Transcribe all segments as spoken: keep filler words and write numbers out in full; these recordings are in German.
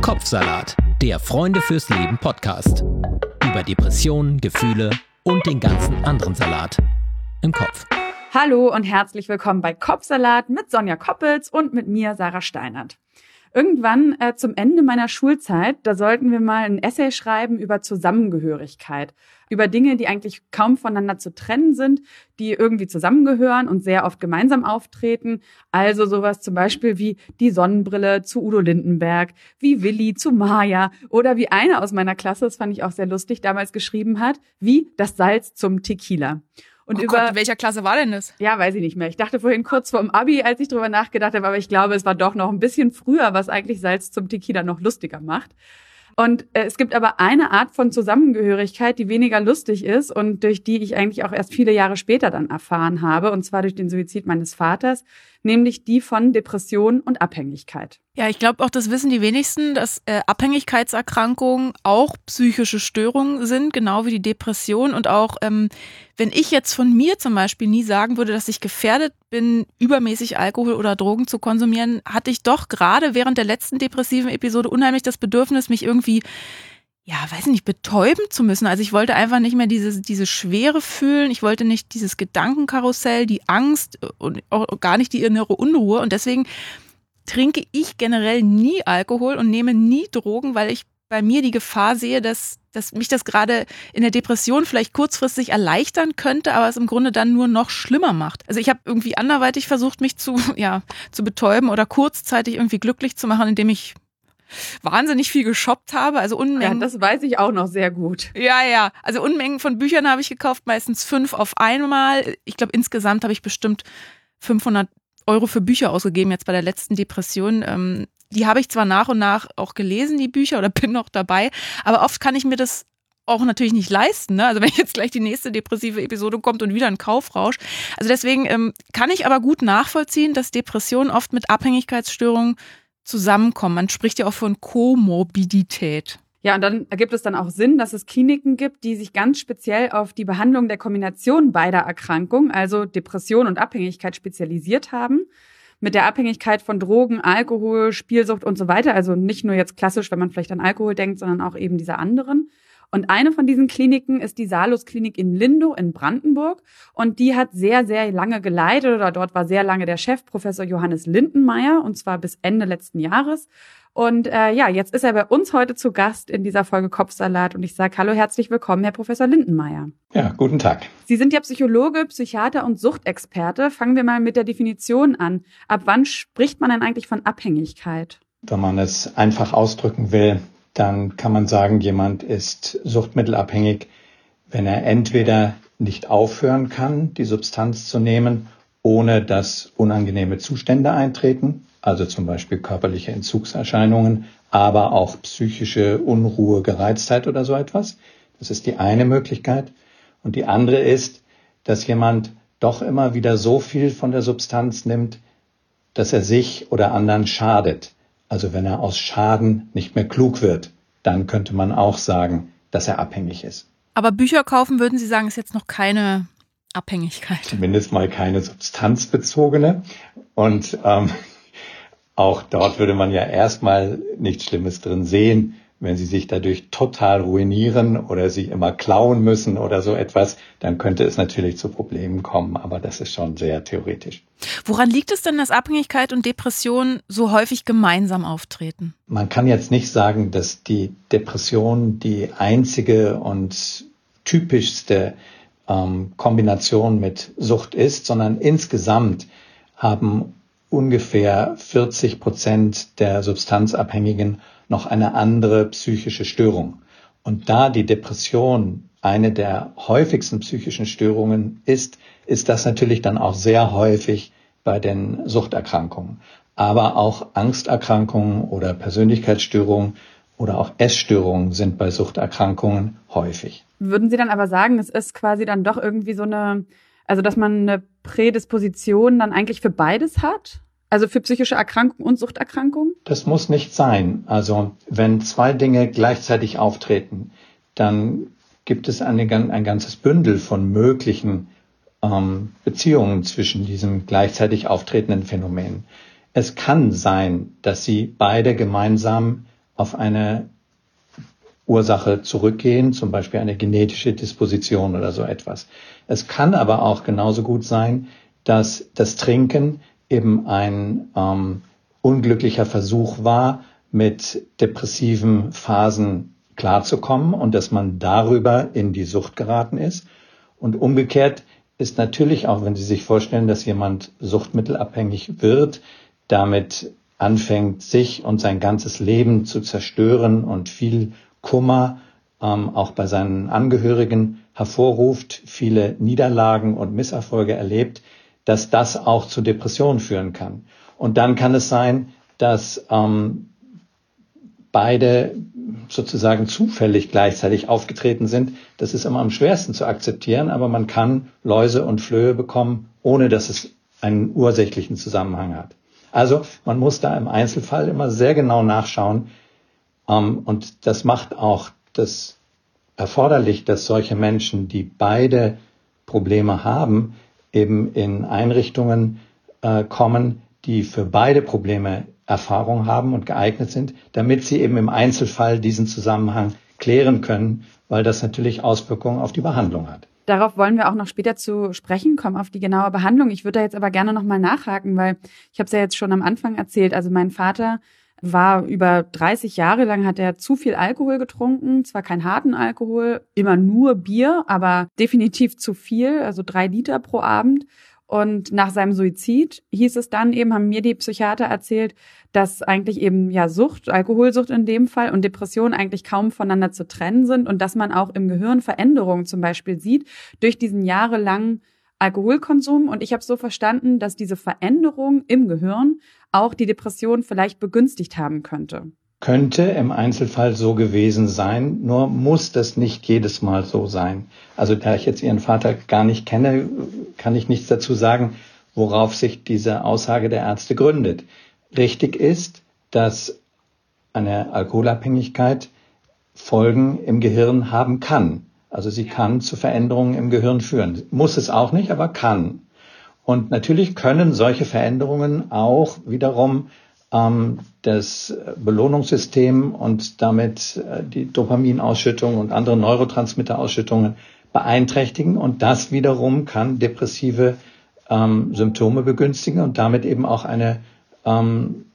Kopfsalat, der Freunde fürs Leben Podcast. Über Depressionen, Gefühle und den ganzen anderen Salat im Kopf. Hallo und herzlich willkommen bei Kopfsalat mit Sonja Koppels und mit mir, Sarah Steinert. Irgendwann äh, zum Ende meiner Schulzeit, da sollten wir mal ein Essay schreiben über Zusammengehörigkeit. Über Dinge, die eigentlich kaum voneinander zu trennen sind, die irgendwie zusammengehören und sehr oft gemeinsam auftreten. Also sowas zum Beispiel wie die Sonnenbrille zu Udo Lindenberg, wie Willi zu Maya oder wie eine aus meiner Klasse, das fand ich auch sehr lustig, damals geschrieben hat, wie das Salz zum Tequila. Und oh über Gott, in welcher Klasse war denn das? Ja, weiß ich nicht mehr. Ich dachte vorhin kurz vorm Abi, als ich drüber nachgedacht habe, aber ich glaube, es war doch noch ein bisschen früher, was eigentlich Salz zum Tequila noch lustiger macht. Und äh, es gibt aber eine Art von Zusammengehörigkeit, die weniger lustig ist und durch die ich eigentlich auch erst viele Jahre später dann erfahren habe, und zwar durch den Suizid meines Vaters, nämlich die von Depression und Abhängigkeit. Ja, ich glaube auch, das wissen die wenigsten, dass äh, Abhängigkeitserkrankungen auch psychische Störungen sind, genau wie die Depression. Und auch, ähm, wenn ich jetzt von mir zum Beispiel nie sagen würde, dass ich gefährdet bin, übermäßig Alkohol oder Drogen zu konsumieren, hatte ich doch gerade während der letzten depressiven Episode unheimlich das Bedürfnis, mich irgendwie, ja, weiß nicht, betäuben zu müssen. Also ich wollte einfach nicht mehr diese, diese Schwere fühlen. Ich wollte nicht dieses Gedankenkarussell, die Angst und auch gar nicht die innere Unruhe. Und deswegen trinke ich generell nie Alkohol und nehme nie Drogen, weil ich bei mir die Gefahr sehe, dass, dass mich das gerade in der Depression vielleicht kurzfristig erleichtern könnte, aber es im Grunde dann nur noch schlimmer macht. Also ich habe irgendwie anderweitig versucht, mich zu, ja, zu betäuben oder kurzzeitig irgendwie glücklich zu machen, indem ich wahnsinnig viel geshoppt habe, also Unmengen. Ja, das weiß ich auch noch sehr gut. Ja, ja, also Unmengen von Büchern habe ich gekauft, meistens fünf auf einmal. Ich glaube, insgesamt habe ich bestimmt fünfhundert Euro für Bücher ausgegeben, jetzt bei der letzten Depression. Ähm, die habe ich zwar nach und nach auch gelesen, die Bücher, oder bin noch dabei, aber oft kann ich mir das auch natürlich nicht leisten. Ne? Also wenn jetzt gleich die nächste depressive Episode kommt und wieder ein Kaufrausch. Also deswegen ähm, kann ich aber gut nachvollziehen, dass Depressionen oft mit Abhängigkeitsstörungen zusammenkommen. Man spricht ja auch von Komorbidität. Ja, und dann ergibt es dann auch Sinn, dass es Kliniken gibt, die sich ganz speziell auf die Behandlung der Kombination beider Erkrankungen, also Depression und Abhängigkeit, spezialisiert haben. Mit der Abhängigkeit von Drogen, Alkohol, Spielsucht und so weiter. Also nicht nur jetzt klassisch, wenn man vielleicht an Alkohol denkt, sondern auch eben diese anderen. Und eine von diesen Kliniken ist die Salus-Klinik in Lindow in Brandenburg. Und die hat sehr, sehr lange geleitet, oder dort war sehr lange der Chef, Professor Johannes Lindenmeier, und zwar bis Ende letzten Jahres. Und äh, ja, jetzt ist er bei uns heute zu Gast in dieser Folge Kopfsalat. Und ich sage hallo, herzlich willkommen, Herr Professor Lindenmeier. Ja, guten Tag. Sie sind ja Psychologe, Psychiater und Suchtexperte. Fangen wir mal mit der Definition an. Ab wann spricht man denn eigentlich von Abhängigkeit? Wenn man es einfach ausdrücken will, dann kann man sagen, jemand ist suchtmittelabhängig, wenn er entweder nicht aufhören kann, die Substanz zu nehmen, ohne dass unangenehme Zustände eintreten, also zum Beispiel körperliche Entzugserscheinungen, aber auch psychische Unruhe, Gereiztheit oder so etwas. Das ist die eine Möglichkeit. Und die andere ist, dass jemand doch immer wieder so viel von der Substanz nimmt, dass er sich oder anderen schadet. Also wenn er aus Schaden nicht mehr klug wird, dann könnte man auch sagen, dass er abhängig ist. Aber Bücher kaufen, würden Sie sagen, ist jetzt noch keine Abhängigkeit? Zumindest mal keine substanzbezogene. Und ähm, auch dort würde man ja erstmal nichts Schlimmes drin sehen, wenn Sie sich dadurch total ruinieren oder Sie immer klauen müssen oder so etwas, dann könnte es natürlich zu Problemen kommen, aber das ist schon sehr theoretisch. Woran liegt es denn, dass Abhängigkeit und Depression so häufig gemeinsam auftreten? Man kann jetzt nicht sagen, dass die Depression die einzige und typischste ähm, Kombination mit Sucht ist, sondern insgesamt haben ungefähr vierzig Prozent der Substanzabhängigen noch eine andere psychische Störung. Und da die Depression eine der häufigsten psychischen Störungen ist, ist das natürlich dann auch sehr häufig bei den Suchterkrankungen. Aber auch Angsterkrankungen oder Persönlichkeitsstörungen oder auch Essstörungen sind bei Suchterkrankungen häufig. Würden Sie dann aber sagen, es ist quasi dann doch irgendwie so eine, also dass man eine Prädisposition dann eigentlich für beides hat? Also für psychische Erkrankungen und Suchterkrankungen? Das muss nicht sein. Also wenn zwei Dinge gleichzeitig auftreten, dann gibt es eine, ein ganzes Bündel von möglichen ähm, Beziehungen zwischen diesen gleichzeitig auftretenden Phänomenen. Es kann sein, dass sie beide gemeinsam auf eine Ursache zurückgehen, zum Beispiel eine genetische Disposition oder so etwas. Es kann aber auch genauso gut sein, dass das Trinken eben ein ähm, unglücklicher Versuch war, mit depressiven Phasen klarzukommen und dass man darüber in die Sucht geraten ist. Und umgekehrt ist natürlich auch, wenn Sie sich vorstellen, dass jemand suchtmittelabhängig wird, damit anfängt, sich und sein ganzes Leben zu zerstören und viel Kummer ähm, auch bei seinen Angehörigen hervorruft, viele Niederlagen und Misserfolge erlebt, dass das auch zu Depressionen führen kann. Und dann kann es sein, dass ähm, beide sozusagen zufällig gleichzeitig aufgetreten sind. Das ist immer am schwersten zu akzeptieren, aber man kann Läuse und Flöhe bekommen, ohne dass es einen ursächlichen Zusammenhang hat. Also man muss da im Einzelfall immer sehr genau nachschauen, ähm, und das macht auch das erforderlich, dass solche Menschen, die beide Probleme haben, eben in Einrichtungen äh, kommen, die für beide Probleme Erfahrung haben und geeignet sind, damit sie eben im Einzelfall diesen Zusammenhang klären können, weil das natürlich Auswirkungen auf die Behandlung hat. Darauf wollen wir auch noch später zu sprechen kommen, auf die genaue Behandlung. Ich würde da jetzt aber gerne nochmal nachhaken, weil ich habe es ja jetzt schon am Anfang erzählt. Also mein Vater war über dreißig Jahre lang, hat er zu viel Alkohol getrunken. Zwar kein harten Alkohol, immer nur Bier, aber definitiv zu viel, also drei Liter pro Abend. Und nach seinem Suizid hieß es dann eben, haben mir die Psychiater erzählt, dass eigentlich eben ja Sucht, Alkoholsucht in dem Fall und Depression eigentlich kaum voneinander zu trennen sind und dass man auch im Gehirn Veränderungen zum Beispiel sieht durch diesen jahrelangen Alkoholkonsum. Und ich habe so verstanden, dass diese Veränderung im Gehirn auch die Depression vielleicht begünstigt haben könnte. Könnte im Einzelfall so gewesen sein, nur muss das nicht jedes Mal so sein. Also da ich jetzt Ihren Vater gar nicht kenne, kann ich nichts dazu sagen, worauf sich diese Aussage der Ärzte gründet. Richtig ist, dass eine Alkoholabhängigkeit Folgen im Gehirn haben kann. Also sie kann zu Veränderungen im Gehirn führen. Muss es auch nicht, aber kann. Und natürlich können solche Veränderungen auch wiederum das Belohnungssystem und damit die Dopaminausschüttung und andere Neurotransmitterausschüttungen beeinträchtigen. Und das wiederum kann depressive ähm, Symptome begünstigen und damit eben auch eine ähm,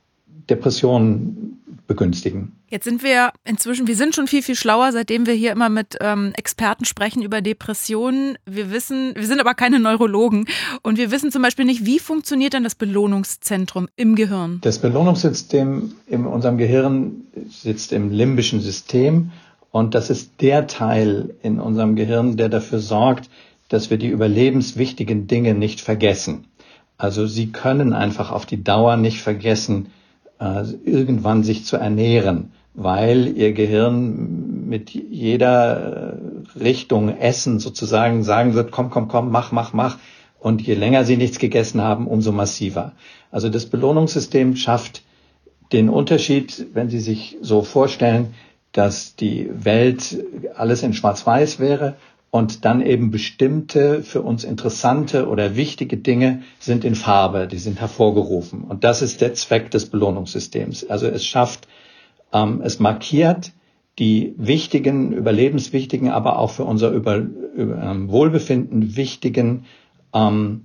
Depression begünstigen. Jetzt sind wir inzwischen, wir sind schon viel, viel schlauer, seitdem wir hier immer mit ähm, Experten sprechen über Depressionen. Wir wissen, wir sind aber keine Neurologen und wir wissen zum Beispiel nicht, wie funktioniert denn das Belohnungszentrum im Gehirn? Das Belohnungssystem in unserem Gehirn sitzt im limbischen System und das ist der Teil in unserem Gehirn, der dafür sorgt, dass wir die überlebenswichtigen Dinge nicht vergessen. Also Sie können einfach auf die Dauer nicht vergessen, äh, irgendwann sich zu ernähren, weil Ihr Gehirn mit jeder Richtung Essen sozusagen sagen wird, komm, komm, komm, mach, mach, mach. Und je länger Sie nichts gegessen haben, umso massiver. Also das Belohnungssystem schafft den Unterschied, wenn Sie sich so vorstellen, dass die Welt alles in Schwarz-Weiß wäre und dann eben bestimmte für uns interessante oder wichtige Dinge sind in Farbe, die sind hervorgerufen. Und das ist der Zweck des Belohnungssystems. Also es schafft, ähm, es markiert die wichtigen, überlebenswichtigen, aber auch für unser Über, über, ähm, Wohlbefinden wichtigen ähm,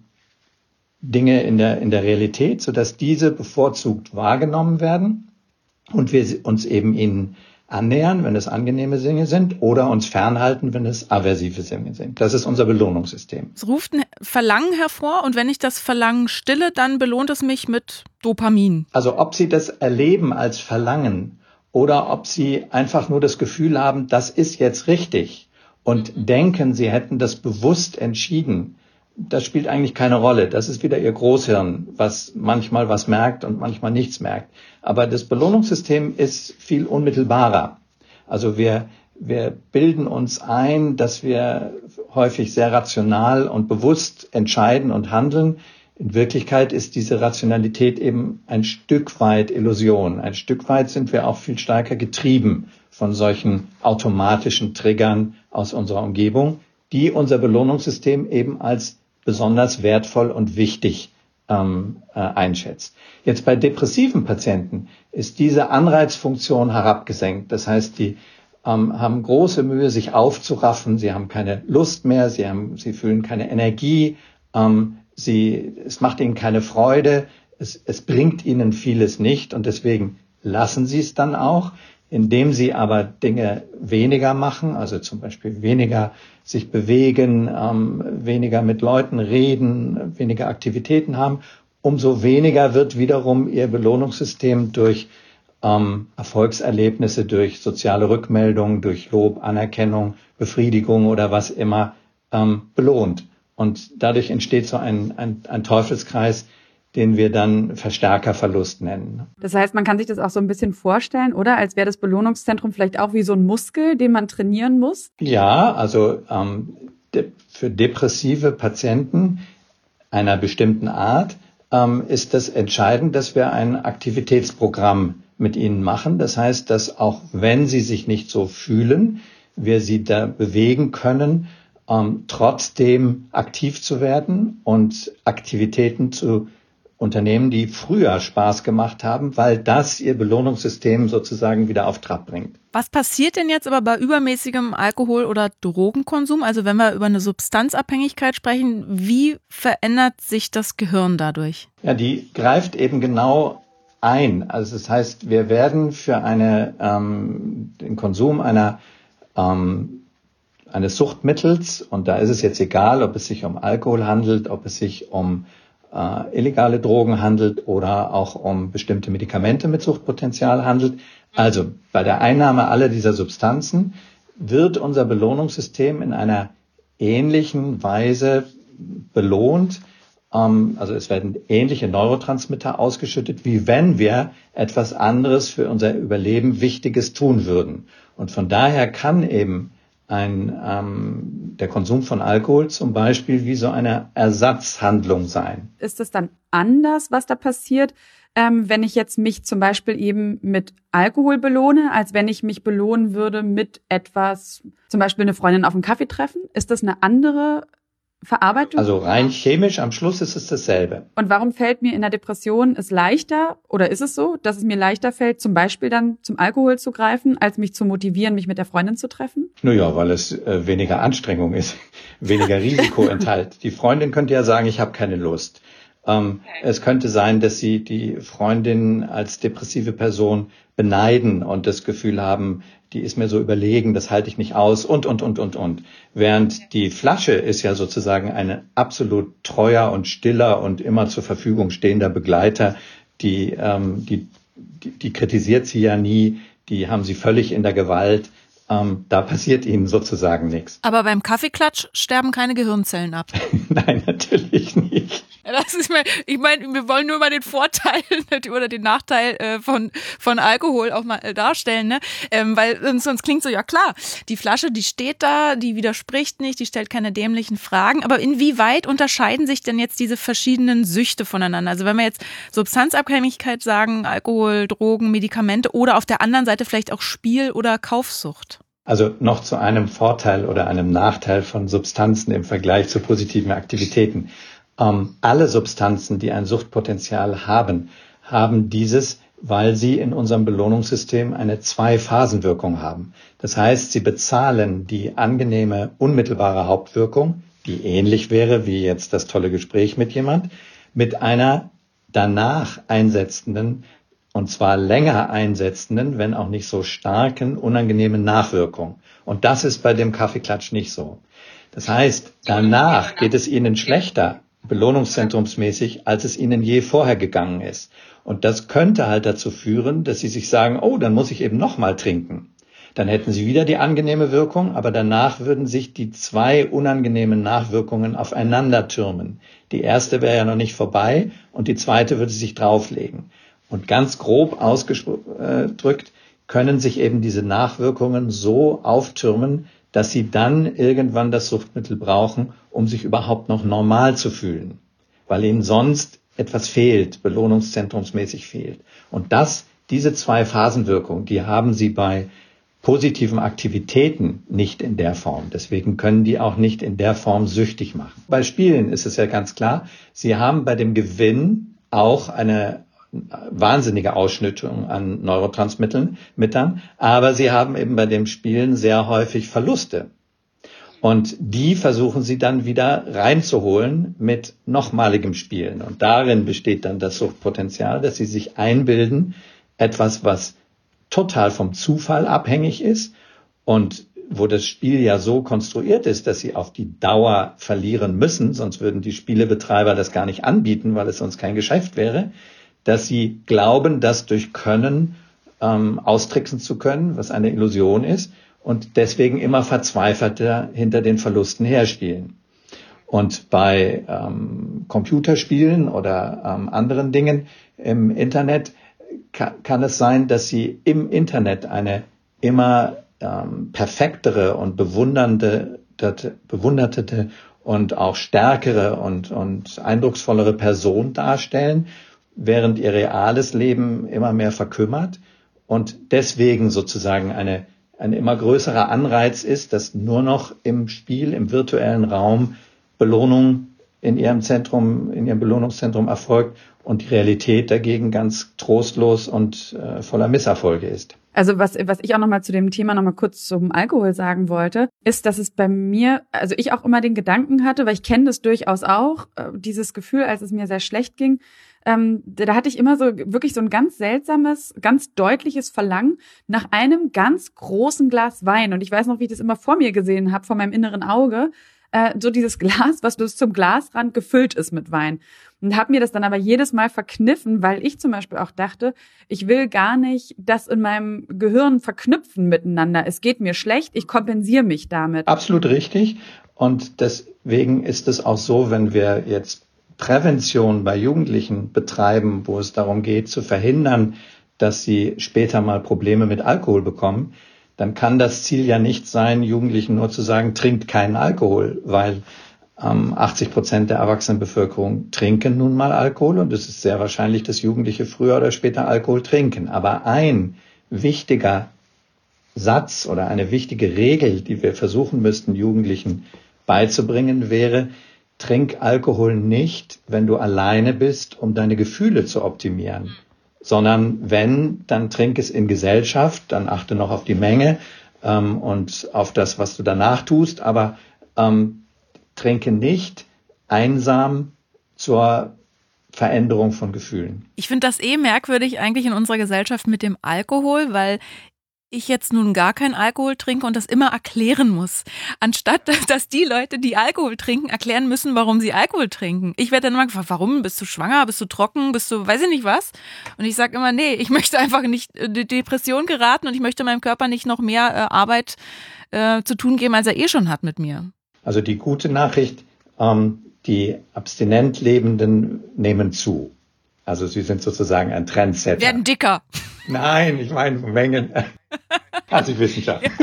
Dinge in der, in der Realität, sodass diese bevorzugt wahrgenommen werden und wir uns eben ihnen annähern, wenn es angenehme Dinge sind, oder uns fernhalten, wenn es aversive Dinge sind. Das ist unser Belohnungssystem. Es ruft ein Verlangen hervor und wenn ich das Verlangen stille, dann belohnt es mich mit Dopamin. Also ob Sie das erleben als Verlangen oder ob Sie einfach nur das Gefühl haben, das ist jetzt richtig und denken, Sie hätten das bewusst entschieden, das spielt eigentlich keine Rolle. Das ist wieder Ihr Großhirn, was manchmal was merkt und manchmal nichts merkt. Aber das Belohnungssystem ist viel unmittelbarer. Also wir, wir bilden uns ein, dass wir häufig sehr rational und bewusst entscheiden und handeln. In Wirklichkeit ist diese Rationalität eben ein Stück weit Illusion. Ein Stück weit sind wir auch viel stärker getrieben von solchen automatischen Triggern aus unserer Umgebung, die unser Belohnungssystem eben als besonders wertvoll und wichtig ähm, äh, einschätzt. Jetzt bei depressiven Patienten ist diese Anreizfunktion herabgesenkt. Das heißt, die ähm, haben große Mühe, sich aufzuraffen. Sie haben keine Lust mehr, sie haben, sie fühlen keine Energie, ähm, sie, es macht ihnen keine Freude, es, es bringt ihnen vieles nicht und deswegen lassen sie es dann auch. Indem sie aber Dinge weniger machen, also zum Beispiel weniger sich bewegen, ähm, weniger mit Leuten reden, weniger Aktivitäten haben, umso weniger wird wiederum ihr Belohnungssystem durch ähm, Erfolgserlebnisse, durch soziale Rückmeldungen, durch Lob, Anerkennung, Befriedigung oder was immer ähm, belohnt. Und dadurch entsteht so ein, ein, ein Teufelskreis, den wir dann Verstärkerverlust nennen. Das heißt, man kann sich das auch so ein bisschen vorstellen, oder? Als wäre das Belohnungszentrum vielleicht auch wie so ein Muskel, den man trainieren muss? Ja, also ähm, de- für depressive Patienten einer bestimmten Art ähm, ist das entscheidend, dass wir ein Aktivitätsprogramm mit ihnen machen. Das heißt, dass auch wenn sie sich nicht so fühlen, wir sie da bewegen können, ähm, trotzdem aktiv zu werden und Aktivitäten zu Unternehmen, die früher Spaß gemacht haben, weil das ihr Belohnungssystem sozusagen wieder auf Trab bringt. Was passiert denn jetzt aber bei übermäßigem Alkohol- oder Drogenkonsum? Also wenn wir über eine Substanzabhängigkeit sprechen, wie verändert sich das Gehirn dadurch? Ja, die greift eben genau ein. Also das heißt, wir werden für eine, ähm, den Konsum einer, ähm, eines Suchtmittels, und da ist es jetzt egal, ob es sich um Alkohol handelt, ob es sich um äh, illegale Drogen handelt oder auch um bestimmte Medikamente mit Suchtpotenzial handelt. Also bei der Einnahme aller dieser Substanzen wird unser Belohnungssystem in einer ähnlichen Weise belohnt. Ähm, also es werden ähnliche Neurotransmitter ausgeschüttet, wie wenn wir etwas anderes für unser Überleben Wichtiges tun würden. Und von daher kann eben ein, ähm, der Konsum von Alkohol zum Beispiel wie so eine Ersatzhandlung sein. Ist das dann anders, was da passiert, ähm, wenn ich jetzt mich zum Beispiel eben mit Alkohol belohne, als wenn ich mich belohnen würde mit etwas, zum Beispiel eine Freundin auf einen Kaffee treffen? Ist das eine andere Verarbeitung? Also rein chemisch, am Schluss ist es dasselbe. Und warum fällt mir in der Depression es leichter, oder ist es so, dass es mir leichter fällt, zum Beispiel dann zum Alkohol zu greifen, als mich zu motivieren, mich mit der Freundin zu treffen? Naja, weil es äh, weniger Anstrengung ist, weniger Risiko enthält. Die Freundin könnte ja sagen, ich habe keine Lust. Ähm, okay. Es könnte sein, dass sie die Freundin als depressive Person beneiden und das Gefühl haben, die ist mir so überlegen, das halte ich nicht aus und, und, und, und, und. Während die Flasche ist ja sozusagen ein absolut treuer und stiller und immer zur Verfügung stehender Begleiter, die, ähm, die, die, die kritisiert sie ja nie, die haben sie völlig in der Gewalt. Ähm, da passiert ihnen sozusagen nichts. Aber beim Kaffeeklatsch sterben keine Gehirnzellen ab. Nein, natürlich nicht. Das ist mein, ich meine, wir wollen nur mal den Vorteil oder den Nachteil äh, von von Alkohol auch mal äh, darstellen, ne? Ähm, weil sonst klingt so, ja klar, die Flasche, die steht da, die widerspricht nicht, die stellt keine dämlichen Fragen. Aber inwieweit unterscheiden sich denn jetzt diese verschiedenen Süchte voneinander? Also wenn wir jetzt Substanzabhängigkeit sagen, Alkohol, Drogen, Medikamente oder auf der anderen Seite vielleicht auch Spiel- oder Kaufsucht. Also noch zu einem Vorteil oder einem Nachteil von Substanzen im Vergleich zu positiven Aktivitäten. Ähm, alle Substanzen, die ein Suchtpotenzial haben, haben dieses, weil sie in unserem Belohnungssystem eine Zwei-Phasen-Wirkung haben. Das heißt, sie bezahlen die angenehme, unmittelbare Hauptwirkung, die ähnlich wäre wie jetzt das tolle Gespräch mit jemand, mit einer danach einsetzenden, und zwar länger einsetzenden, wenn auch nicht so starken, unangenehmen Nachwirkung. Und das ist bei dem Kaffeeklatsch nicht so. Das heißt, danach geht es ihnen schlechter, belohnungszentrumsmäßig, als es ihnen je vorher gegangen ist. Und das könnte halt dazu führen, dass sie sich sagen, oh, dann muss ich eben nochmal trinken. Dann hätten sie wieder die angenehme Wirkung, aber danach würden sich die zwei unangenehmen Nachwirkungen aufeinander türmen. Die erste wäre ja noch nicht vorbei und die zweite würde sich drauflegen. Und ganz grob ausgedrückt können sich eben diese Nachwirkungen so auftürmen, dass sie dann irgendwann das Suchtmittel brauchen, um sich überhaupt noch normal zu fühlen, weil ihnen sonst etwas fehlt, belohnungszentrumsmäßig fehlt. Und das, diese zwei Phasenwirkungen, die haben sie bei positiven Aktivitäten nicht in der Form. Deswegen können die auch nicht in der Form süchtig machen. Bei Spielen ist es ja ganz klar, sie haben bei dem Gewinn auch eine wahnsinnige Ausschüttung an Neurotransmittern, aber sie haben eben bei dem Spielen sehr häufig Verluste. Und die versuchen sie dann wieder reinzuholen mit nochmaligem Spielen. Und darin besteht dann das Suchtpotenzial, dass sie sich einbilden, etwas, was total vom Zufall abhängig ist und wo das Spiel ja so konstruiert ist, dass sie auf die Dauer verlieren müssen, sonst würden die Spielebetreiber das gar nicht anbieten, weil es sonst kein Geschäft wäre, dass sie glauben, das durch Können ähm, austricksen zu können, was eine Illusion ist, und deswegen immer verzweifelter hinter den Verlusten herspielen. Und bei ähm, Computerspielen oder ähm, anderen Dingen im Internet kann, kann es sein, dass sie im Internet eine immer ähm, perfektere und bewundernde, bewunderte und auch stärkere und, und eindrucksvollere Person darstellen, während ihr reales Leben immer mehr verkümmert und deswegen sozusagen eine ein immer größerer Anreiz ist, dass nur noch im Spiel, im virtuellen Raum Belohnung in ihrem Zentrum, in ihrem Belohnungszentrum erfolgt und die Realität dagegen ganz trostlos und äh, voller Misserfolge ist. Also was was ich auch nochmal zu dem Thema nochmal kurz zum Alkohol sagen wollte, ist, dass es bei mir, also ich auch immer den Gedanken hatte, weil ich kenne das durchaus auch, äh, dieses Gefühl, als es mir sehr schlecht ging, Ähm, da hatte ich immer so wirklich so ein ganz seltsames, ganz deutliches Verlangen nach einem ganz großen Glas Wein. Und ich weiß noch, wie ich das immer vor mir gesehen habe, vor meinem inneren Auge. Äh, so dieses Glas, was bis zum Glasrand gefüllt ist mit Wein. Und habe mir das dann aber jedes Mal verkniffen, weil ich zum Beispiel auch dachte, ich will gar nicht das in meinem Gehirn verknüpfen miteinander. Es geht mir schlecht, ich kompensiere mich damit. Absolut richtig. Und deswegen ist es auch so, wenn wir jetzt Prävention bei Jugendlichen betreiben, wo es darum geht, zu verhindern, dass sie später mal Probleme mit Alkohol bekommen, dann kann das Ziel ja nicht sein, Jugendlichen nur zu sagen, trinkt keinen Alkohol, weil ähm, achtzig Prozent der Erwachsenenbevölkerung trinken nun mal Alkohol und es ist sehr wahrscheinlich, dass Jugendliche früher oder später Alkohol trinken. Aber ein wichtiger Satz oder eine wichtige Regel, die wir versuchen müssten, Jugendlichen beizubringen, wäre, trink Alkohol nicht, wenn du alleine bist, um deine Gefühle zu optimieren, sondern wenn, dann trink es in Gesellschaft, dann achte noch auf die Menge ähm, und auf das, was du danach tust, aber ähm, trinke nicht einsam zur Veränderung von Gefühlen. Ich finde das eh merkwürdig eigentlich in unserer Gesellschaft mit dem Alkohol, weil ich jetzt nun gar keinen Alkohol trinke und das immer erklären muss. Anstatt, dass die Leute, die Alkohol trinken, erklären müssen, warum sie Alkohol trinken. Ich werde dann immer gefragt, warum? Bist du schwanger? Bist du trocken? Bist du, weiß ich nicht was? Und ich sage immer, nee, ich möchte einfach nicht in die Depression geraten und ich möchte meinem Körper nicht noch mehr äh, Arbeit äh, zu tun geben, als er eh schon hat mit mir. Also die gute Nachricht, ähm, die abstinent Lebenden nehmen zu. Also sie sind sozusagen ein Trendsetter. Werden dicker. Nein, ich meine Mengen. Also Wissenschaft. Ja.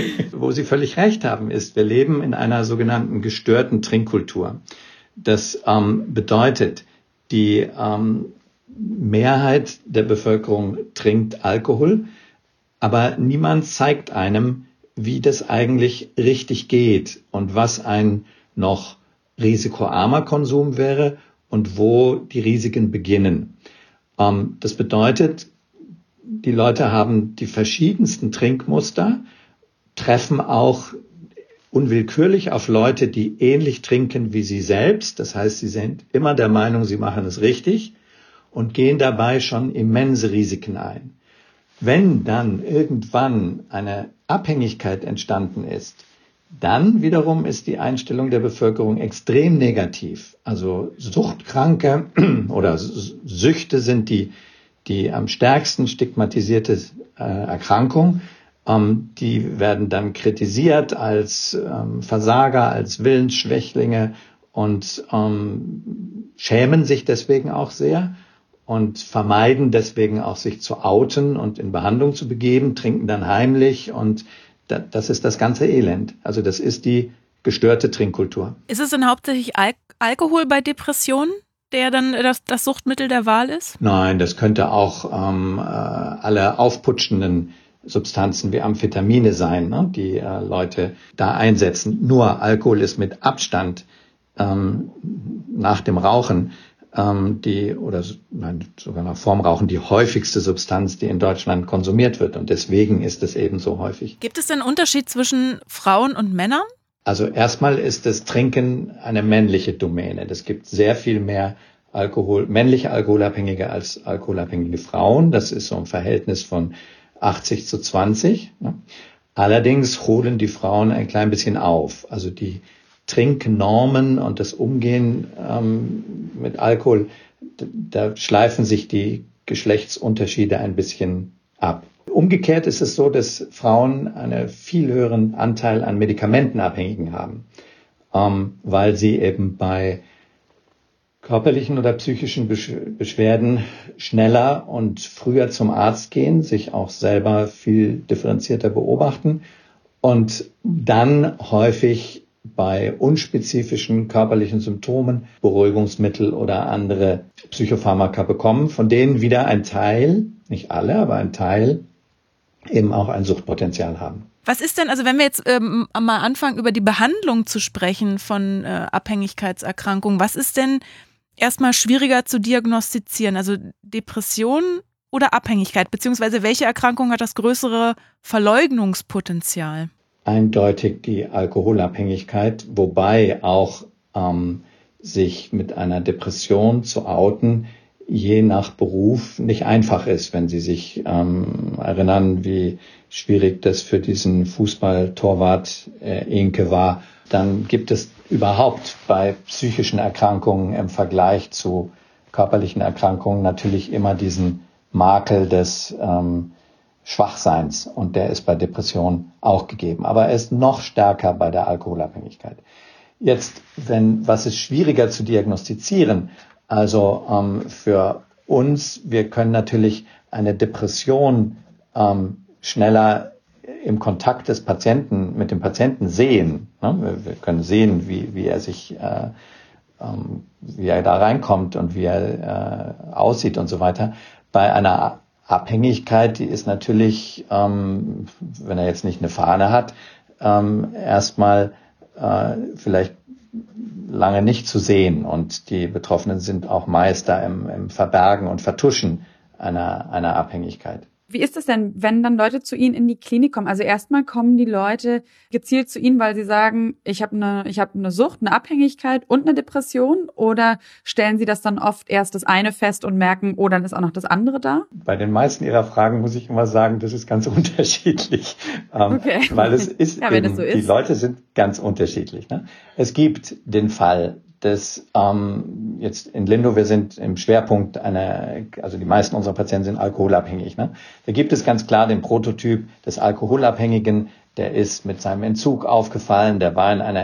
Wo Sie völlig recht haben, ist, wir leben in einer sogenannten gestörten Trinkkultur. Das ähm, bedeutet, die ähm, Mehrheit der Bevölkerung trinkt Alkohol, aber niemand zeigt einem, wie das eigentlich richtig geht und was ein noch risikoarmer Konsum wäre und wo die Risiken beginnen. Ähm, das bedeutet, die Leute haben die verschiedensten Trinkmuster, treffen auch unwillkürlich auf Leute, die ähnlich trinken wie sie selbst. Das heißt, sie sind immer der Meinung, sie machen es richtig und gehen dabei schon immense Risiken ein. Wenn dann irgendwann eine Abhängigkeit entstanden ist, dann wiederum ist die Einstellung der Bevölkerung extrem negativ. Also Suchtkranke oder Süchte sind die die am stärksten stigmatisierte äh, Erkrankung. Ähm, die werden dann kritisiert als ähm, Versager, als Willensschwächlinge und ähm, schämen sich deswegen auch sehr und vermeiden deswegen auch, sich zu outen und in Behandlung zu begeben, trinken dann heimlich und da, das ist das ganze Elend. Also das ist die gestörte Trinkkultur. Ist es denn hauptsächlich Al- Alkohol bei Depressionen, der dann das, das Suchtmittel der Wahl ist? Nein, das könnte auch ähm, äh, alle aufputschenden Substanzen wie Amphetamine sein, ne, die äh, Leute da einsetzen. Nur Alkohol ist mit Abstand ähm, nach dem Rauchen ähm, die oder nein, sogar noch vorm Rauchen die häufigste Substanz, die in Deutschland konsumiert wird. Und deswegen ist es eben so häufig. Gibt es denn einen Unterschied zwischen Frauen und Männern? Also erstmal ist das Trinken eine männliche Domäne. Es gibt sehr viel mehr Alkohol, männliche Alkoholabhängige als alkoholabhängige Frauen. Das ist so ein Verhältnis von achtzig zu zwanzig. Allerdings holen die Frauen ein klein bisschen auf. Also die Trinknormen und das Umgehen ähm, mit Alkohol, da schleifen sich die Geschlechtsunterschiede ein bisschen ab. Umgekehrt ist es so, dass Frauen einen viel höheren Anteil an Medikamentenabhängigen haben, ähm, weil sie eben bei körperlichen oder psychischen Beschwerden schneller und früher zum Arzt gehen, sich auch selber viel differenzierter beobachten und dann häufig bei unspezifischen körperlichen Symptomen Beruhigungsmittel oder andere Psychopharmaka bekommen, von denen wieder ein Teil, nicht alle, aber ein Teil eben auch ein Suchtpotenzial haben. Was ist denn, also wenn wir jetzt ähm, mal anfangen, über die Behandlung zu sprechen von äh, Abhängigkeitserkrankungen, was ist denn erstmal schwieriger zu diagnostizieren? Also Depression oder Abhängigkeit, beziehungsweise welche Erkrankung hat das größere Verleugnungspotenzial? Eindeutig die Alkoholabhängigkeit, wobei auch ähm, sich mit einer Depression zu outen, je nach Beruf nicht einfach ist, wenn Sie sich ähm, erinnern, wie schwierig das für diesen Fußballtorwart äh, Inke war. Dann gibt es überhaupt bei psychischen Erkrankungen im Vergleich zu körperlichen Erkrankungen natürlich immer diesen Makel des ähm, Schwachseins und der ist bei Depressionen auch gegeben. Aber er ist noch stärker bei der Alkoholabhängigkeit. Jetzt, wenn was ist schwieriger zu diagnostizieren? Also ähm, für uns, wir können natürlich eine Depression ähm, schneller im Kontakt des Patienten mit dem Patienten sehen. Ne? Wir, wir können sehen, wie, wie er sich, äh, ähm, wie er da reinkommt und wie er äh, aussieht und so weiter. Bei einer Abhängigkeit, die ist natürlich, ähm, wenn er jetzt nicht eine Fahne hat, ähm, erstmal äh, vielleicht lange nicht zu sehen und die Betroffenen sind auch Meister im, im Verbergen und Vertuschen einer, einer Abhängigkeit. Wie ist es denn, wenn dann Leute zu Ihnen in die Klinik kommen? Also erstmal kommen die Leute gezielt zu Ihnen, weil sie sagen, ich habe eine, ich habe eine Sucht, eine Abhängigkeit und eine Depression, oder stellen Sie das dann oft erst das eine fest und merken, oh, dann ist auch noch das andere da? Bei den meisten Ihrer Fragen muss ich immer sagen, das ist ganz unterschiedlich, ähm, okay. Weil es ist, ja, wenn eben, es so ist. Die Leute sind ganz unterschiedlich. Ne? Es gibt den Fall, dass ähm, jetzt in Lindo, wir sind im Schwerpunkt einer, also die meisten unserer Patienten sind alkoholabhängig. Ne? Da gibt es ganz klar den Prototyp des Alkoholabhängigen, der ist mit seinem Entzug aufgefallen, der war in einer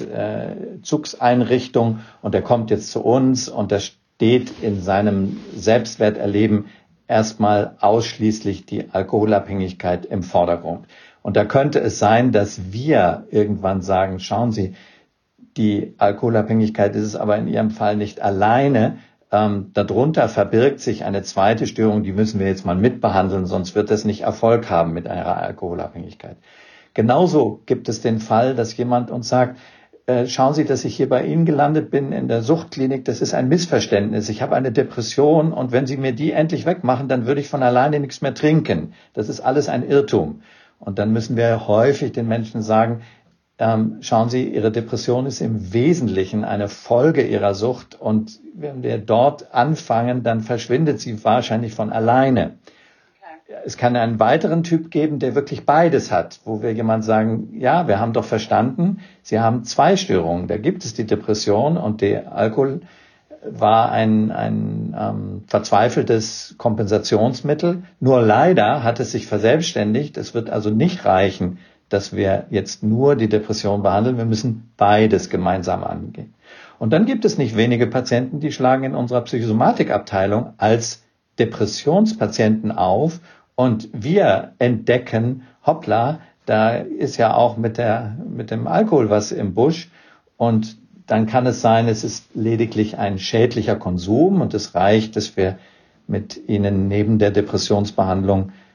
Entzugseinrichtung und der kommt jetzt zu uns und der steht in seinem Selbstwerterleben erstmal ausschließlich die Alkoholabhängigkeit im Vordergrund. Und da könnte es sein, dass wir irgendwann sagen, schauen Sie, die Alkoholabhängigkeit ist es aber in Ihrem Fall nicht alleine. Ähm, darunter verbirgt sich eine zweite Störung, die müssen wir jetzt mal mitbehandeln, sonst wird das nicht Erfolg haben mit einer Alkoholabhängigkeit. Genauso gibt es den Fall, dass jemand uns sagt, äh, schauen Sie, dass ich hier bei Ihnen gelandet bin in der Suchtklinik, das ist ein Missverständnis. Ich habe eine Depression und wenn Sie mir die endlich wegmachen, dann würde ich von alleine nichts mehr trinken. Das ist alles ein Irrtum. Und dann müssen wir häufig den Menschen sagen, Ähm, schauen Sie, Ihre Depression ist im Wesentlichen eine Folge Ihrer Sucht und wenn wir dort anfangen, dann verschwindet sie wahrscheinlich von alleine. Okay. Es kann einen weiteren Typ geben, der wirklich beides hat, wo wir jemand sagen, ja, wir haben doch verstanden, Sie haben zwei Störungen. Da gibt es die Depression und der Alkohol war ein, ein ähm, verzweifeltes Kompensationsmittel. Nur leider hat es sich verselbstständigt. Es wird also nicht reichen, dass wir jetzt nur die Depression behandeln. Wir müssen beides gemeinsam angehen. Und dann gibt es nicht wenige Patienten, die schlagen in unserer Psychosomatikabteilung als Depressionspatienten auf und wir entdecken, hoppla, da ist ja auch mit der, mit dem Alkohol was im Busch und dann kann es sein, es ist lediglich ein schädlicher Konsum und es reicht, dass wir mit ihnen neben der Depressionsbehandlung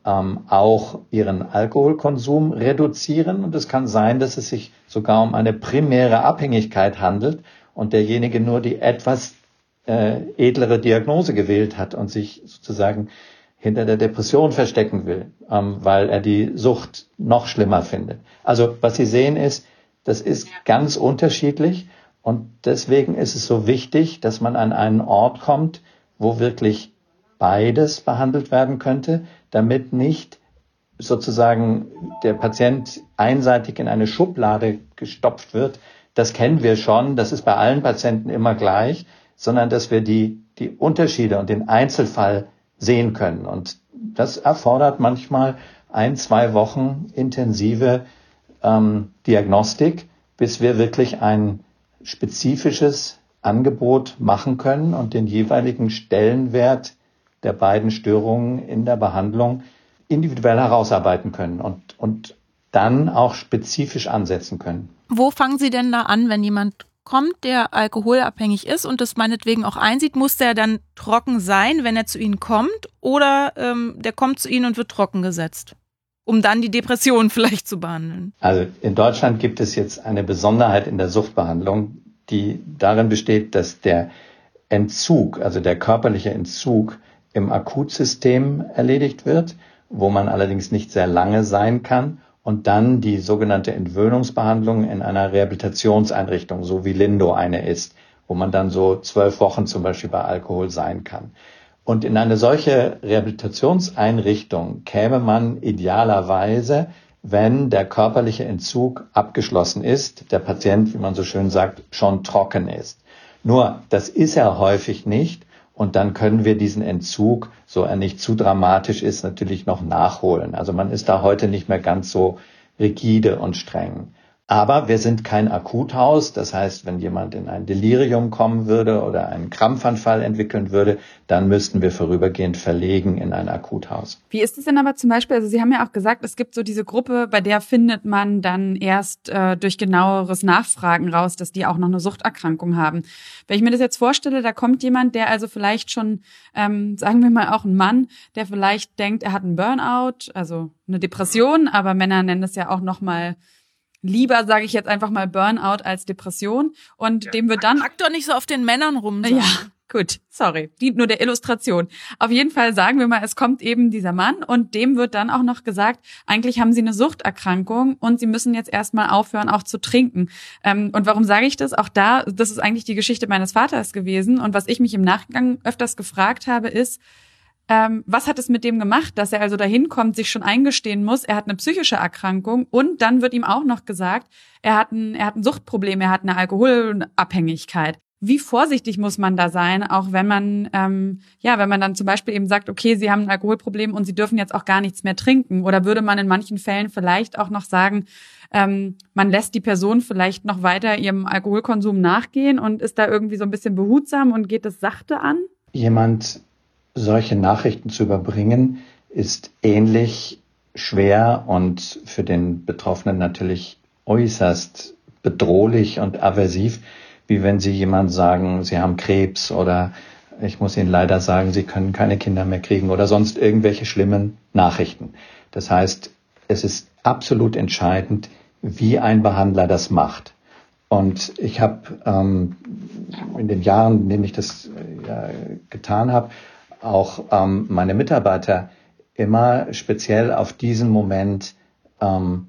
ähm, auch ihren Alkoholkonsum reduzieren. Und es kann sein, dass es sich sogar um eine primäre Abhängigkeit handelt und derjenige nur die etwas äh, edlere Diagnose gewählt hat und sich sozusagen hinter der Depression verstecken will, ähm, weil er die Sucht noch schlimmer findet. Also was Sie sehen ist, das ist ganz unterschiedlich und deswegen ist es so wichtig, dass man an einen Ort kommt, wo wirklich beides behandelt werden könnte, damit nicht sozusagen der Patient einseitig in eine Schublade gestopft wird. Das kennen wir schon, das ist bei allen Patienten immer gleich, sondern dass wir die, die Unterschiede und den Einzelfall sehen können. Und das erfordert manchmal ein, zwei Wochen intensive ähm, Diagnostik, bis wir wirklich ein spezifisches Angebot machen können und den jeweiligen Stellenwert der beiden Störungen in der Behandlung individuell herausarbeiten können und, und dann auch spezifisch ansetzen können. Wo fangen Sie denn da an, wenn jemand kommt, der alkoholabhängig ist und das meinetwegen auch einsieht? Muss der dann trocken sein, wenn er zu Ihnen kommt, oder ähm, der kommt zu Ihnen und wird trocken gesetzt, um dann die Depression vielleicht zu behandeln? Also in Deutschland gibt es jetzt eine Besonderheit in der Suchtbehandlung, die darin besteht, dass der Entzug, also der körperliche Entzug, im Akutsystem erledigt wird, wo man allerdings nicht sehr lange sein kann, und dann die sogenannte Entwöhnungsbehandlung in einer Rehabilitationseinrichtung, so wie Lindo eine ist, wo man dann so zwölf Wochen zum Beispiel bei Alkohol sein kann. Und in eine solche Rehabilitationseinrichtung käme man idealerweise, wenn der körperliche Entzug abgeschlossen ist, der Patient, wie man so schön sagt, schon trocken ist. Nur, das ist er häufig nicht. Und dann können wir diesen Entzug, so er nicht zu dramatisch ist, natürlich noch nachholen. Also man ist da heute nicht mehr ganz so rigide und streng. Aber wir sind kein Akuthaus. Das heißt, wenn jemand in ein Delirium kommen würde oder einen Krampfanfall entwickeln würde, dann müssten wir vorübergehend verlegen in ein Akuthaus. Wie ist es denn aber zum Beispiel, also Sie haben ja auch gesagt, es gibt so diese Gruppe, bei der findet man dann erst äh, durch genaueres Nachfragen raus, dass die auch noch eine Suchterkrankung haben. Wenn ich mir das jetzt vorstelle, da kommt jemand, der also vielleicht schon, ähm, sagen wir mal auch ein Mann, der vielleicht denkt, er hat einen Burnout, also eine Depression, aber Männer nennen das ja auch nochmal lieber, sage ich jetzt einfach mal, Burnout als Depression. Und ja. dem wird dann... Pack doch nicht so auf den Männern rum. Ja, gut, sorry, dient nur der Illustration. Auf jeden Fall sagen wir mal, es kommt eben dieser Mann und dem wird dann auch noch gesagt, eigentlich haben sie eine Suchterkrankung und sie müssen jetzt erstmal aufhören, auch zu trinken. Ähm, und warum sage ich das? Auch da, das ist eigentlich die Geschichte meines Vaters gewesen. Und was ich mich im Nachgang öfters gefragt habe, ist, Ähm, was hat es mit dem gemacht, dass er also dahin kommt, sich schon eingestehen muss, er hat eine psychische Erkrankung, und dann wird ihm auch noch gesagt, er hat ein, er hat ein Suchtproblem, er hat eine Alkoholabhängigkeit. Wie vorsichtig muss man da sein, auch wenn man, ähm, ja, wenn man dann zum Beispiel eben sagt, okay, Sie haben ein Alkoholproblem und Sie dürfen jetzt auch gar nichts mehr trinken? Oder würde man in manchen Fällen vielleicht auch noch sagen, ähm, man lässt die Person vielleicht noch weiter ihrem Alkoholkonsum nachgehen und ist da irgendwie so ein bisschen behutsam und geht es sachte an? Jemand solche Nachrichten zu überbringen, ist ähnlich schwer und für den Betroffenen natürlich äußerst bedrohlich und aversiv, wie wenn Sie jemand sagen, Sie haben Krebs oder ich muss Ihnen leider sagen, Sie können keine Kinder mehr kriegen oder sonst irgendwelche schlimmen Nachrichten. Das heißt, es ist absolut entscheidend, wie ein Behandler das macht. Und ich habe ähm, in den Jahren, in denen ich das äh, getan habe, auch ähm, meine Mitarbeiter immer speziell auf diesen Moment ähm,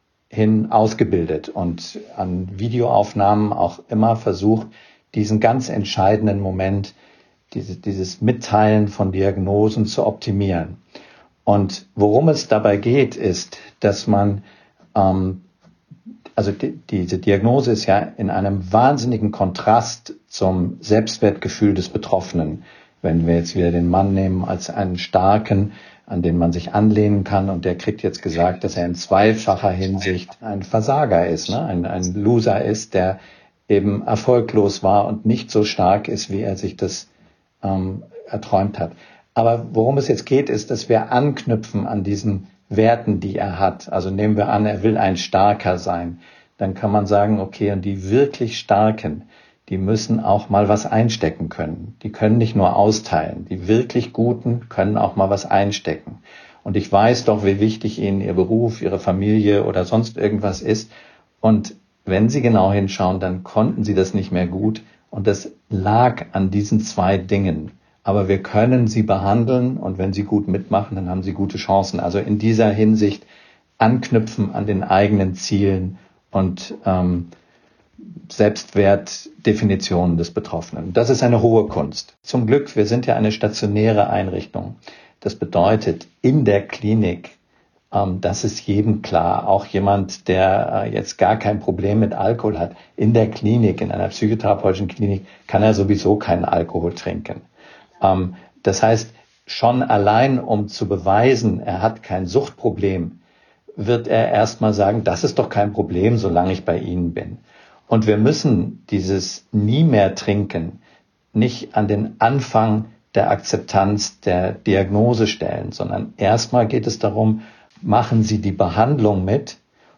hin ausgebildet und an Videoaufnahmen auch immer versucht, diesen ganz entscheidenden Moment, diese, dieses Mitteilen von Diagnosen zu optimieren. Und worum es dabei geht, ist, dass man, ähm, also die, diese Diagnose ist ja in einem wahnsinnigen Kontrast zum Selbstwertgefühl des Betroffenen. Wenn wir jetzt wieder den Mann nehmen als einen Starken, an den man sich anlehnen kann, und der kriegt jetzt gesagt, dass er in zweifacher Hinsicht ein Versager ist, ne? ein, ein Loser ist, der eben erfolglos war und nicht so stark ist, wie er sich das ähm, erträumt hat. Aber worum es jetzt geht, ist, dass wir anknüpfen an diesen Werten, die er hat. Also nehmen wir an, er will ein Starker sein. Dann kann man sagen, okay, und die wirklich Starken, die müssen auch mal was einstecken können. Die können nicht nur austeilen. Die wirklich Guten können auch mal was einstecken. Und ich weiß doch, wie wichtig Ihnen Ihr Beruf, Ihre Familie oder sonst irgendwas ist. Und wenn Sie genau hinschauen, dann konnten Sie das nicht mehr gut. Und das lag an diesen zwei Dingen. Aber wir können Sie behandeln und wenn Sie gut mitmachen, dann haben Sie gute Chancen. Also in dieser Hinsicht anknüpfen an den eigenen Zielen und ähm, Selbstwertdefinitionen des Betroffenen. Das ist eine hohe Kunst. Zum Glück, wir sind ja eine stationäre Einrichtung. Das bedeutet, in der Klinik, ähm, das ist jedem klar, auch jemand, der äh, jetzt gar kein Problem mit Alkohol hat, in der Klinik, in einer psychotherapeutischen Klinik, kann er sowieso keinen Alkohol trinken. Ähm, das heißt, schon allein, um zu beweisen, er hat kein Suchtproblem, wird er erstmal sagen, das ist doch kein Problem, solange ich bei Ihnen bin. Und wir müssen dieses nie mehr trinken nicht an den Anfang der Akzeptanz der Diagnose stellen, sondern erstmal geht es darum, machen Sie die Behandlung mit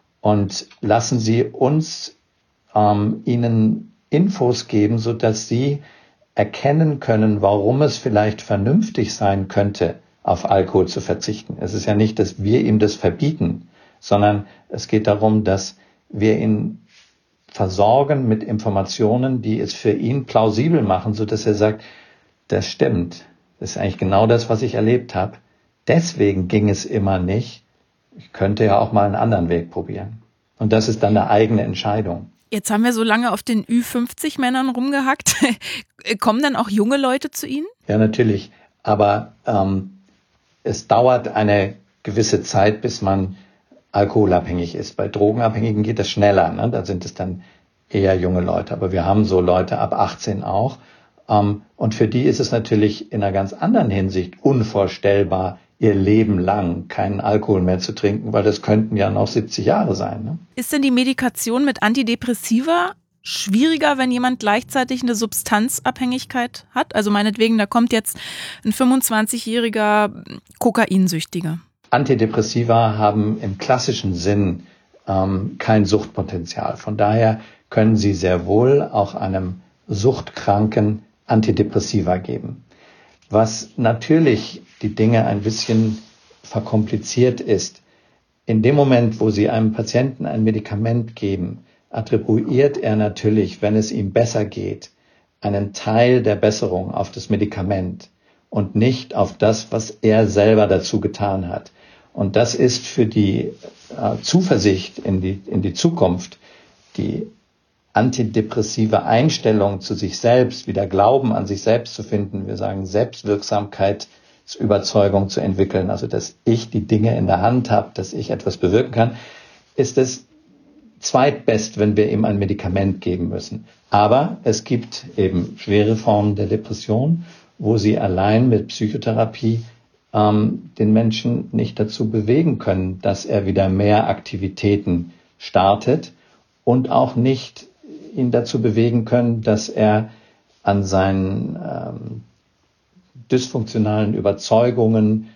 und lassen Sie uns ähm, Ihnen Infos geben, sodass Sie erkennen können, warum es vielleicht vernünftig sein könnte, auf Alkohol zu verzichten. Es ist ja nicht, dass wir ihm das verbieten, sondern es geht darum, dass wir ihn versorgen mit Informationen, die es für ihn plausibel machen, sodass er sagt, das stimmt, das ist eigentlich genau das, was ich erlebt habe. Deswegen ging es immer nicht. Ich könnte ja auch mal einen anderen Weg probieren. Und das ist dann eine eigene Entscheidung. Jetzt haben wir so lange auf den Ü fünfzig Männern rumgehackt. Kommen dann auch junge Leute zu Ihnen? Ja, natürlich. Aber ähm, es dauert eine gewisse Zeit, bis man alkoholabhängig ist. Bei Drogenabhängigen geht das schneller, ne? Da sind es dann eher junge Leute. Aber wir haben so Leute ab achtzehn auch. Ähm, und für die ist es natürlich in einer ganz anderen Hinsicht unvorstellbar, ihr Leben lang keinen Alkohol mehr zu trinken, weil das könnten ja noch siebzig Jahre sein. Ne? Ist denn die Medikation mit Antidepressiva schwieriger, wenn jemand gleichzeitig eine Substanzabhängigkeit hat? Also meinetwegen, da kommt jetzt ein fünfundzwanzigjähriger Kokainsüchtiger. Antidepressiva haben im klassischen Sinn ähm, kein Suchtpotenzial. Von daher können sie sehr wohl auch einem Suchtkranken Antidepressiva geben. Was natürlich die Dinge ein bisschen verkompliziert ist, in dem Moment, wo Sie einem Patienten ein Medikament geben, attribuiert er natürlich, wenn es ihm besser geht, einen Teil der Besserung auf das Medikament und nicht auf das, was er selber dazu getan hat. Und das ist für die äh, Zuversicht in die, in die Zukunft, die antidepressive Einstellung zu sich selbst, wieder Glauben an sich selbst zu finden, wir sagen Selbstwirksamkeitsüberzeugung zu entwickeln, also dass ich die Dinge in der Hand habe, dass ich etwas bewirken kann, ist es zweitbest, wenn wir ihm ein Medikament geben müssen. Aber es gibt eben schwere Formen der Depression, wo sie allein mit Psychotherapie ähm, den Menschen nicht dazu bewegen können, dass er wieder mehr Aktivitäten startet und auch nicht ihn dazu bewegen können, dass er an seinen ähm, dysfunktionalen Überzeugungen,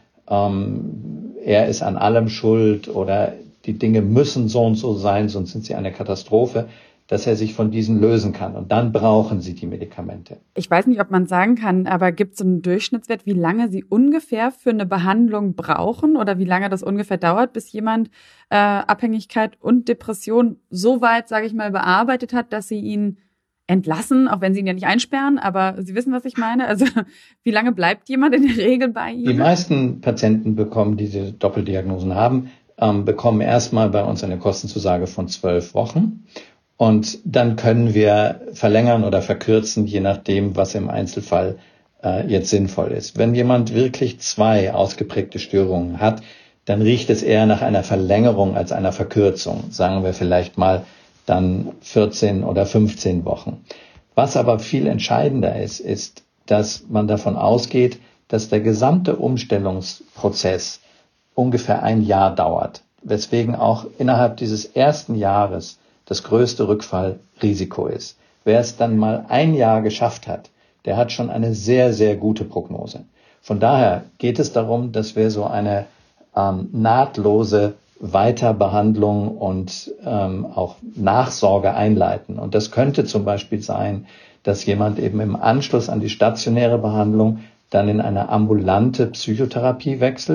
ähm, er ist an allem schuld oder die Dinge müssen so und so sein, sonst sind sie eine Katastrophe, dass er sich von diesen lösen kann. Und dann brauchen sie die Medikamente. Ich weiß nicht, ob man sagen kann, aber gibt es einen Durchschnittswert, wie lange Sie ungefähr für eine Behandlung brauchen oder wie lange das ungefähr dauert, bis jemand äh, Abhängigkeit und Depression so weit, sage ich mal, bearbeitet hat, dass Sie ihn entlassen, auch wenn Sie ihn ja nicht einsperren, aber Sie wissen, was ich meine? Also wie lange bleibt jemand in der Regel bei Ihnen? Die meisten Patienten bekommen, die diese Doppeldiagnosen haben, ähm, bekommen erstmal bei uns eine Kostenzusage von zwölf Wochen. Und dann können wir verlängern oder verkürzen, je nachdem, was im Einzelfall äh, jetzt sinnvoll ist. Wenn jemand wirklich zwei ausgeprägte Störungen hat, dann riecht es eher nach einer Verlängerung als einer Verkürzung. Sagen wir vielleicht mal dann vierzehn oder fünfzehn Wochen. Was aber viel entscheidender ist, ist, dass man davon ausgeht, dass der gesamte Umstellungsprozess ungefähr ein Jahr dauert. Weswegen auch innerhalb dieses ersten Jahres das größte Rückfallrisiko ist. Wer es dann mal ein Jahr geschafft hat, der hat schon eine sehr, sehr gute Prognose. Von daher geht es darum, dass wir so eine ähm, nahtlose Weiterbehandlung und ähm, auch Nachsorge einleiten. Und das könnte zum Beispiel sein, dass jemand eben im Anschluss an die stationäre Behandlung dann in eine ambulante Psychotherapie wechselt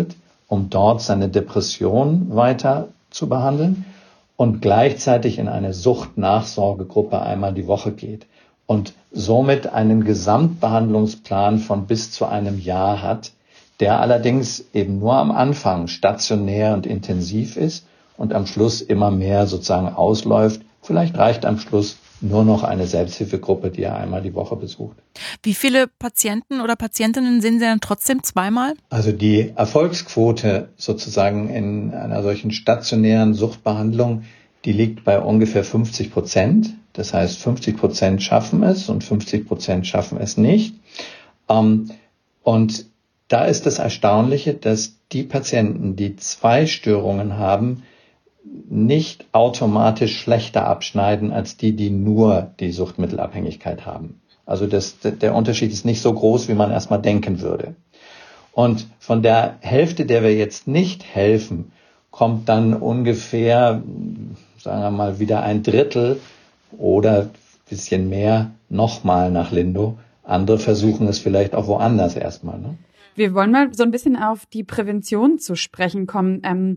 um dort seine Depression weiter zu behandeln und gleichzeitig in eine Suchtnachsorgegruppe einmal die Woche geht und somit einen Gesamtbehandlungsplan von bis zu einem Jahr hat, der allerdings eben nur am Anfang stationär und intensiv ist und am Schluss immer mehr sozusagen ausläuft. Vielleicht reicht am Schluss nur noch eine Selbsthilfegruppe, die er einmal die Woche besucht. Wie viele Patienten oder Patientinnen sehen Sie dann trotzdem zweimal? Also die Erfolgsquote sozusagen in einer solchen stationären Suchtbehandlung, die liegt bei ungefähr fünfzig Prozent. Das heißt, fünfzig Prozent schaffen es und fünfzig Prozent schaffen es nicht. Und da ist das Erstaunliche, dass die Patienten, die zwei Störungen haben, nicht automatisch schlechter abschneiden als die, die nur die Suchtmittelabhängigkeit haben. Also das, der Unterschied ist nicht so groß, wie man erstmal denken würde. Und von der Hälfte, der wir jetzt nicht helfen, kommt dann ungefähr, sagen wir mal, wieder ein Drittel oder ein bisschen mehr nochmal nach Lindo. Andere versuchen es vielleicht auch woanders erstmal, ne? Wir wollen mal so ein bisschen auf die Prävention zu sprechen kommen. Ähm,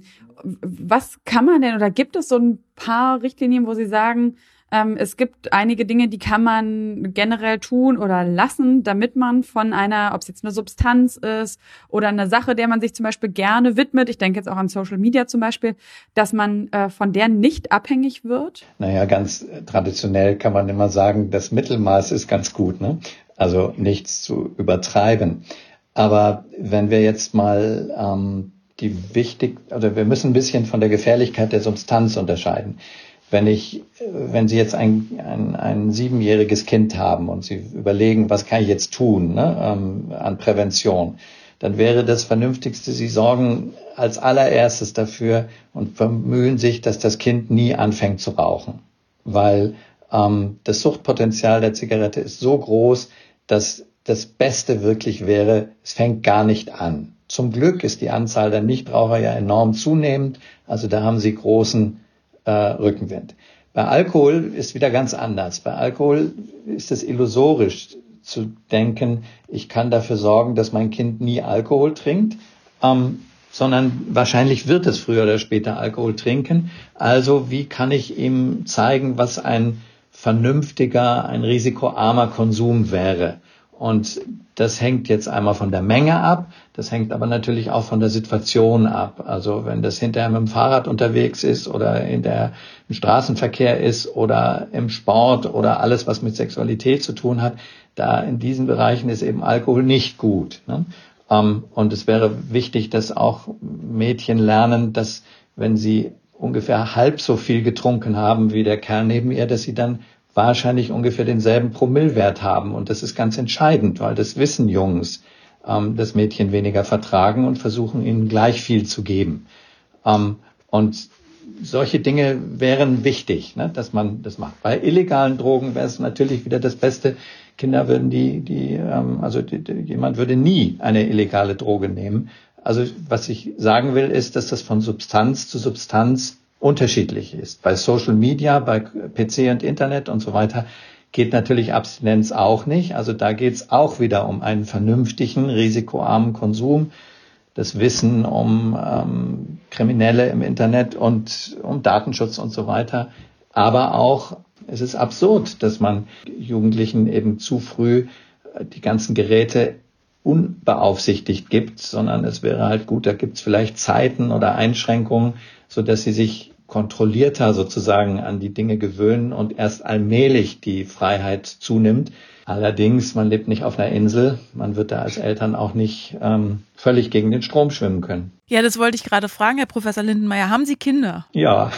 was kann man denn oder gibt es so ein paar Richtlinien, wo Sie sagen, ähm, es gibt einige Dinge, die kann man generell tun oder lassen, damit man von einer, ob es jetzt eine Substanz ist oder eine Sache, der man sich zum Beispiel gerne widmet, ich denke jetzt auch an Social Media zum Beispiel, dass man äh, von der nicht abhängig wird? Naja, ganz traditionell kann man immer sagen, das Mittelmaß ist ganz gut, ne? Also nichts zu übertreiben. Aber wenn wir jetzt mal ähm, die wichtig, also wir müssen ein bisschen von der Gefährlichkeit der Substanz unterscheiden. Wenn ich, wenn Sie jetzt ein, ein, ein siebenjähriges Kind haben und Sie überlegen, was kann ich jetzt tun, ne, ähm, an Prävention, dann wäre das Vernünftigste, Sie sorgen als allererstes dafür und bemühen sich, dass das Kind nie anfängt zu rauchen. Weil ähm, das Suchtpotenzial der Zigarette ist so groß, dass das Beste wirklich wäre, es fängt gar nicht an. Zum Glück ist die Anzahl der Nichtraucher ja enorm zunehmend, also da haben Sie großen äh, Rückenwind. Bei Alkohol ist wieder ganz anders. Bei Alkohol ist es illusorisch zu denken, ich kann dafür sorgen, dass mein Kind nie Alkohol trinkt, ähm, sondern wahrscheinlich wird es früher oder später Alkohol trinken. Also wie kann ich ihm zeigen, was ein vernünftiger, ein risikoarmer Konsum wäre? Und das hängt jetzt einmal von der Menge ab, das hängt aber natürlich auch von der Situation ab. Also wenn das hinterher mit dem Fahrrad unterwegs ist oder in der, im Straßenverkehr ist oder im Sport oder alles, was mit Sexualität zu tun hat, da in diesen Bereichen ist eben Alkohol nicht gut, ne? Und es wäre wichtig, dass auch Mädchen lernen, dass wenn sie ungefähr halb so viel getrunken haben wie der Kerl neben ihr, dass sie dann wahrscheinlich ungefähr denselben Promillewert haben. Und das ist ganz entscheidend, weil das wissen Jungs, ähm, dass Mädchen weniger vertragen und versuchen, ihnen gleich viel zu geben. Ähm, und solche Dinge wären wichtig, ne, dass man das macht. Bei illegalen Drogen wäre es natürlich wieder das Beste. Kinder würden die, die, ähm, also die, die, jemand würde nie eine illegale Droge nehmen. Also was ich sagen will, ist, dass das von Substanz zu Substanz unterschiedlich ist. Bei Social Media, bei P C und Internet und so weiter geht natürlich Abstinenz auch nicht. Also da geht es auch wieder um einen vernünftigen, risikoarmen Konsum, das Wissen um ähm, Kriminelle im Internet und um Datenschutz und so weiter. Aber auch, es ist absurd, dass man Jugendlichen eben zu früh die ganzen Geräte unbeaufsichtigt gibt, sondern es wäre halt gut, da gibt es vielleicht Zeiten oder Einschränkungen, so dass sie sich kontrollierter sozusagen an die Dinge gewöhnen und erst allmählich die Freiheit zunimmt. Allerdings, man lebt nicht auf einer Insel, man wird da als Eltern auch nicht ähm, völlig gegen den Strom schwimmen können. Ja, das wollte ich gerade fragen, Herr Professor Lindenmeier. Haben Sie Kinder? Ja.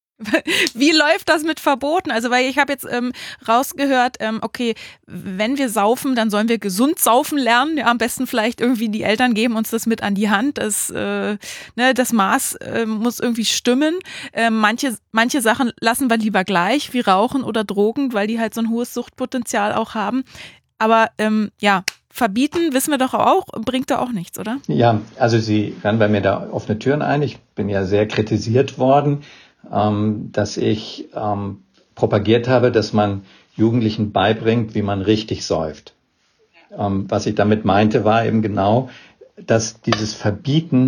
Wie läuft das mit Verboten? Also, weil ich habe jetzt ähm, rausgehört, ähm, okay, wenn wir saufen, dann sollen wir gesund saufen lernen. Ja, am besten vielleicht irgendwie die Eltern geben uns das mit an die Hand. Das, äh, ne, das Maß äh, muss irgendwie stimmen. Äh, manche, manche Sachen lassen wir lieber gleich, wie Rauchen oder Drogen, weil die halt so ein hohes Suchtpotenzial auch haben. Aber ähm, ja, verbieten, wissen wir doch auch, bringt da auch nichts, oder? Ja, also Sie rennen bei mir da offene Türen ein. Ich bin ja sehr kritisiert worden, dass ich ähm, propagiert habe, dass man Jugendlichen beibringt, wie man richtig säuft. Ähm, was ich damit meinte, war eben genau, dass dieses Verbieten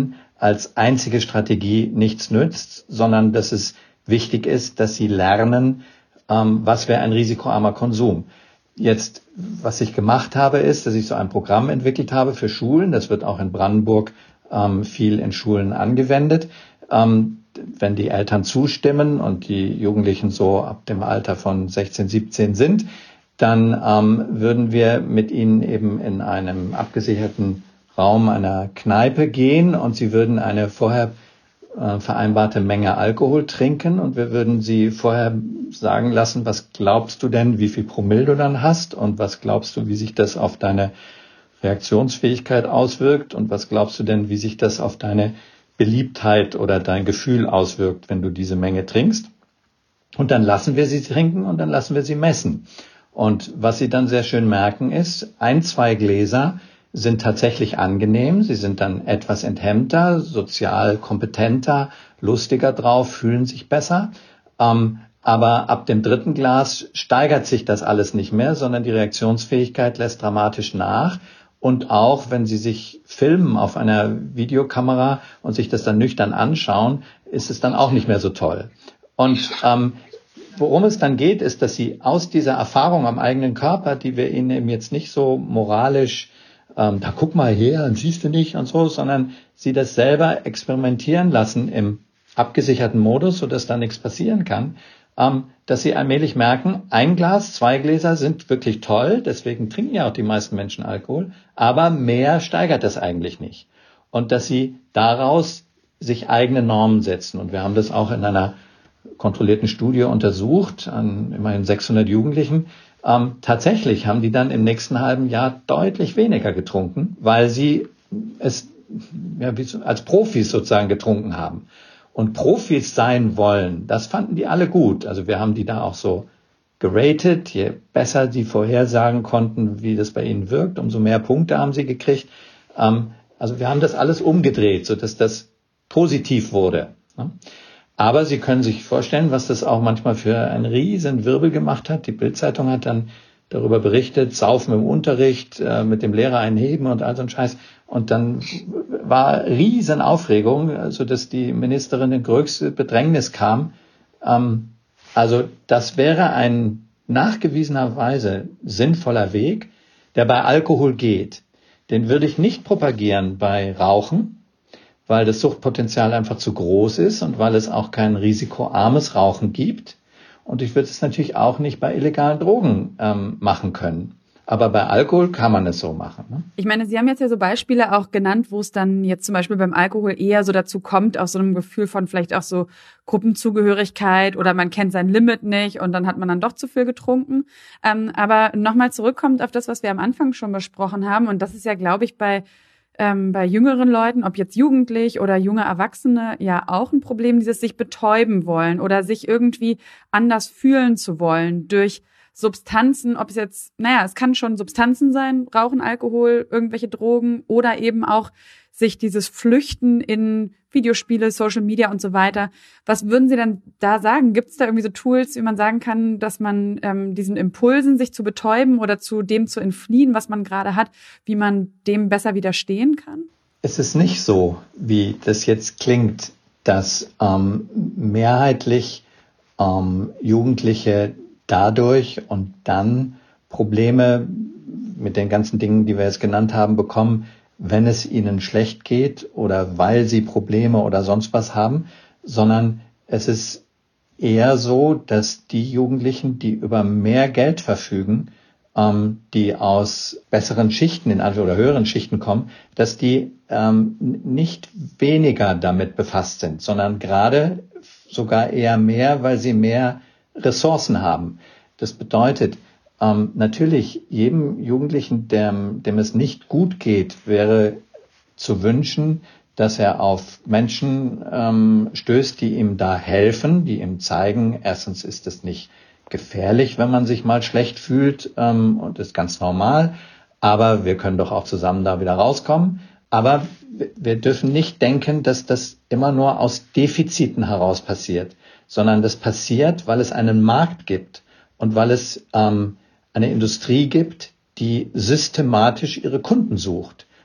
als einzige Strategie nichts nützt, sondern dass es wichtig ist, dass sie lernen, ähm, was wäre ein risikoarmer Konsum. Jetzt, was ich gemacht habe, ist, dass ich so ein Programm entwickelt habe für Schulen. Das wird auch in Brandenburg ähm, viel in Schulen angewendet. Ähm, wenn die Eltern zustimmen und die Jugendlichen so ab dem Alter von sechzehn, siebzehn sind, dann ähm, würden wir mit ihnen eben in einem abgesicherten Raum einer Kneipe gehen und sie würden eine vorher äh, vereinbarte Menge Alkohol trinken und wir würden sie vorher sagen lassen, was glaubst du denn, wie viel Promille du dann hast und was glaubst du, wie sich das auf deine Reaktionsfähigkeit auswirkt und was glaubst du denn, wie sich das auf deine Beliebtheit oder dein Gefühl auswirkt, wenn du diese Menge trinkst. Und dann lassen wir sie trinken und dann lassen wir sie messen. Und was sie dann sehr schön merken ist, ein, zwei Gläser sind tatsächlich angenehm. Sie sind dann etwas enthemmter, sozial kompetenter, lustiger drauf, fühlen sich besser. Ähm, aber ab dem dritten Glas steigert sich das alles nicht mehr, sondern die Reaktionsfähigkeit lässt dramatisch nach. Und auch wenn Sie sich filmen auf einer Videokamera und sich das dann nüchtern anschauen, ist es dann auch nicht mehr so toll. Und ähm, worum es dann geht, ist, dass Sie aus dieser Erfahrung am eigenen Körper, die wir Ihnen eben jetzt nicht so moralisch, ähm, da guck mal her, siehst du nicht und so, sondern Sie das selber experimentieren lassen im abgesicherten Modus, sodass da nichts passieren kann, ähm, dass Sie allmählich merken, ein Glas, zwei Gläser sind wirklich toll, deswegen trinken ja auch die meisten Menschen Alkohol, aber mehr steigert das eigentlich nicht. Und dass Sie daraus sich eigene Normen setzen. Und wir haben das auch in einer kontrollierten Studie untersucht, an immerhin sechshundert Jugendlichen. Ähm, tatsächlich haben die dann im nächsten halben Jahr deutlich weniger getrunken, weil sie es ja, wie, als Profis sozusagen getrunken haben. Und Profis sein wollen, das fanden die alle gut. Also wir haben die da auch so geratet. Je besser die vorhersagen konnten, wie das bei ihnen wirkt, umso mehr Punkte haben sie gekriegt. Ähm, also wir haben das alles umgedreht, sodass das positiv wurde. Ne? Aber Sie können sich vorstellen, was das auch manchmal für einen riesen Wirbel gemacht hat. Die Bild-Zeitung hat dann darüber berichtet, Saufen im Unterricht, äh, mit dem Lehrer einheben und all so ein Scheiß. Und dann war riesen Aufregung, sodass die Ministerin in größte Bedrängnis kam. Ähm, also das wäre ein nachgewiesenerweise sinnvoller Weg, der bei Alkohol geht. Den würde ich nicht propagieren bei Rauchen, weil das Suchtpotenzial einfach zu groß ist und weil es auch kein risikoarmes Rauchen gibt. Und ich würde es natürlich auch nicht bei illegalen Drogen ähm, machen können. Aber bei Alkohol kann man es so machen. Ne? Ich meine, Sie haben jetzt ja so Beispiele auch genannt, wo es dann jetzt zum Beispiel beim Alkohol eher so dazu kommt, aus so einem Gefühl von vielleicht auch so Gruppenzugehörigkeit oder man kennt sein Limit nicht und dann hat man dann doch zu viel getrunken. Ähm, aber nochmal zurückkommt auf das, was wir am Anfang schon besprochen haben. Und das ist ja, glaube ich, bei ähm, bei jüngeren Leuten, ob jetzt jugendlich oder junge Erwachsene, ja auch ein Problem, dieses sich betäuben wollen oder sich irgendwie anders fühlen zu wollen durch Substanzen, ob es jetzt, naja, es kann schon Substanzen sein, Rauchen, Alkohol, irgendwelche Drogen oder eben auch sich dieses Flüchten in Videospiele, Social Media und so weiter. Was würden Sie denn da sagen? Gibt es da irgendwie so Tools, wie man sagen kann, dass man ähm, diesen Impulsen, sich zu betäuben oder zu dem zu entfliehen, was man gerade hat, wie man dem besser widerstehen kann? Es ist nicht so, wie das jetzt klingt, dass ähm, mehrheitlich ähm, Jugendliche dadurch und dann Probleme mit den ganzen Dingen, die wir jetzt genannt haben, bekommen, wenn es ihnen schlecht geht oder weil sie Probleme oder sonst was haben, sondern es ist eher so, dass die Jugendlichen, die über mehr Geld verfügen, ähm, die aus besseren Schichten in oder höheren Schichten kommen, dass die ähm, nicht weniger damit befasst sind, sondern gerade sogar eher mehr, weil sie mehr Ressourcen haben. Das bedeutet, ähm, natürlich jedem Jugendlichen, dem, dem es nicht gut geht, wäre zu wünschen, dass er auf Menschen ähm, stößt, die ihm da helfen, die ihm zeigen, erstens ist es nicht gefährlich, wenn man sich mal schlecht fühlt, ähm, und ist ganz normal, aber wir können doch auch zusammen da wieder rauskommen. Aber wir dürfen nicht denken, dass das immer nur aus Defiziten heraus passiert, sondern das passiert, weil es einen Markt gibt und weil es ähm, eine Industrie gibt, die systematisch ihre Kunden sucht.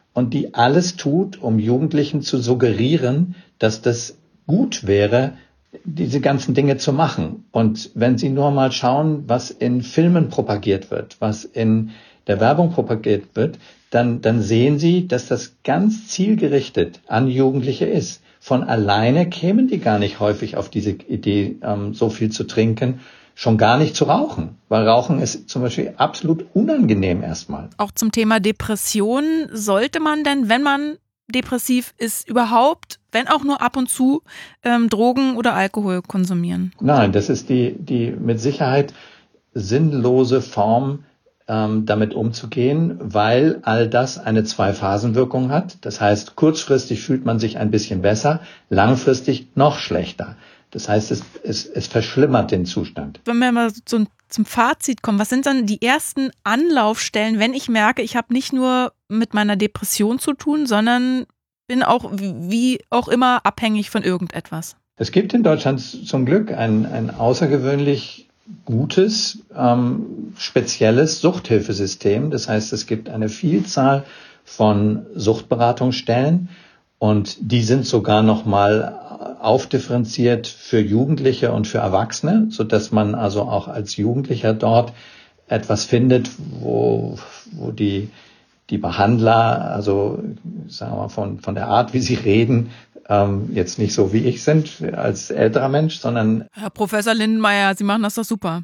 und die alles tut, um Jugendlichen zu suggerieren, dass das gut wäre, diese ganzen Dinge zu machen. Und wenn Sie nur mal schauen, was in Filmen propagiert wird, was in der Werbung propagiert wird, dann, dann sehen Sie, dass das ganz zielgerichtet an Jugendliche ist. Von alleine kämen die gar nicht häufig auf diese Idee, ähm, so viel zu trinken, schon gar nicht zu rauchen, weil Rauchen ist zum Beispiel absolut unangenehm erstmal. Auch zum Thema Depression, sollte man denn, wenn man depressiv ist, überhaupt, wenn auch nur ab und zu, ähm, Drogen oder Alkohol konsumieren? Nein, das ist die, die mit Sicherheit sinnlose Form, ähm, damit umzugehen, weil all das eine Zwei-Phasen-Wirkung hat. Das heißt, kurzfristig fühlt man sich ein bisschen besser, langfristig noch schlechter. Das heißt, es, es, es verschlimmert den Zustand. Wenn wir mal so zum Fazit kommen, was sind dann die ersten Anlaufstellen, wenn ich merke, ich habe nicht nur mit meiner Depression zu tun, sondern bin auch wie auch immer abhängig von irgendetwas? Es gibt in Deutschland zum Glück ein, ein außergewöhnlich gutes, ähm, spezielles Suchthilfesystem. Das heißt, es gibt eine Vielzahl von Suchtberatungsstellen und die sind sogar noch mal aufdifferenziert für Jugendliche und für Erwachsene, so dass man also auch als Jugendlicher dort etwas findet, wo, wo die, die Behandler, also sagen wir mal von, von der Art, wie sie reden, ähm, jetzt nicht so wie ich sind als älterer Mensch, sondern... Herr Professor Lindenmeier, Sie machen das doch super.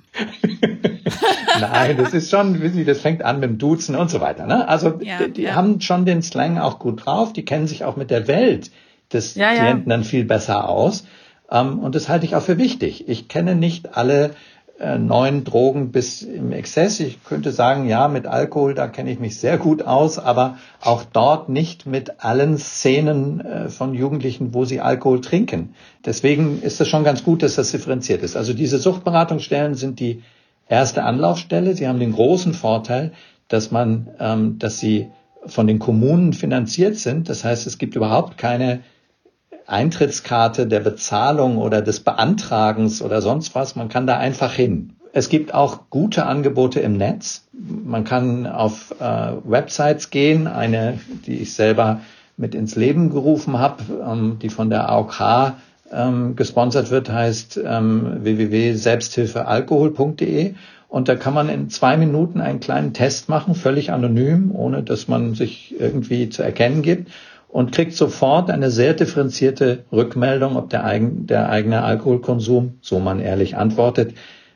Nein, das ist schon, wissen Sie, das fängt an mit dem Duzen und so weiter. Ne? Also ja, die, die ja. haben schon den Slang auch gut drauf, die kennen sich auch mit der Welt des ja, ja. Klienten dann viel besser aus. Ähm, und das halte ich auch für wichtig. Ich kenne nicht alle äh, neuen Drogen bis im Exzess. Ich könnte sagen, ja, mit Alkohol, da kenne ich mich sehr gut aus, aber auch dort nicht mit allen Szenen äh, von Jugendlichen, wo sie Alkohol trinken. Deswegen ist es schon ganz gut, dass das differenziert ist. Also diese Suchtberatungsstellen sind die erste Anlaufstelle. Sie haben den großen Vorteil, dass man, ähm, dass sie von den Kommunen finanziert sind. Das heißt, es gibt überhaupt keine Eintrittskarte der Bezahlung oder des Beantragens oder sonst was. Man kann da einfach hin. Es gibt auch gute Angebote im Netz. Man kann auf äh, Websites gehen, eine, die ich selber mit ins Leben gerufen habe, ähm, die von der A O K ähm, gesponsert wird, heißt ähm, w w w punkt selbsthilfealkohol punkt d e. Und da kann man in zwei Minuten einen kleinen Test machen, völlig anonym, ohne dass man sich irgendwie zu erkennen gibt, und kriegt sofort eine sehr differenzierte Rückmeldung, ob der, eigen, der eigene Alkoholkonsum, so man ehrlich antwortet,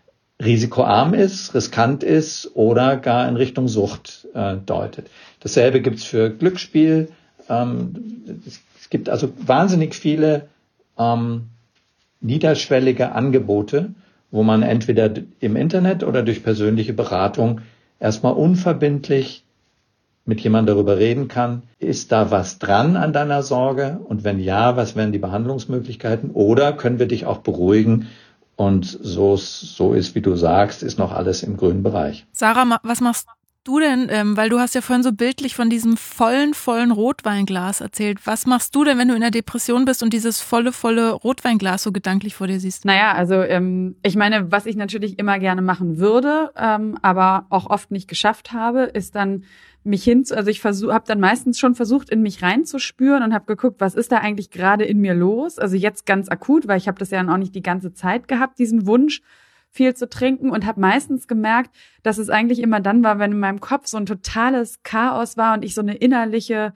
risikoarm ist, riskant ist oder gar in Richtung Sucht äh, deutet. Dasselbe gibt's für Glücksspiel. Ähm, es, es gibt also wahnsinnig viele ähm, niederschwellige Angebote, wo man entweder im Internet oder durch persönliche Beratung erstmal unverbindlich mit jemandem darüber reden kann, ist da was dran an deiner Sorge? Und wenn ja, was wären die Behandlungsmöglichkeiten? Oder können wir dich auch beruhigen? Und so, so ist, wie du sagst, ist noch alles im grünen Bereich. Sarah, was machst du denn, ähm, weil du hast ja vorhin so bildlich von diesem vollen, vollen Rotweinglas erzählt. Was machst du denn, wenn du in der Depression bist und dieses volle, volle Rotweinglas so gedanklich vor dir siehst? Naja, also ähm, ich meine, was ich natürlich immer gerne machen würde, ähm, aber auch oft nicht geschafft habe, ist dann mich hin, also ich versuche, habe dann meistens schon versucht, in mich reinzuspüren und habe geguckt, was ist da eigentlich gerade in mir los? Also jetzt ganz akut, weil ich habe das ja dann auch nicht die ganze Zeit gehabt, diesen Wunsch, viel zu trinken, und habe meistens gemerkt, dass es eigentlich immer dann war, wenn in meinem Kopf so ein totales Chaos war und ich so eine innerliche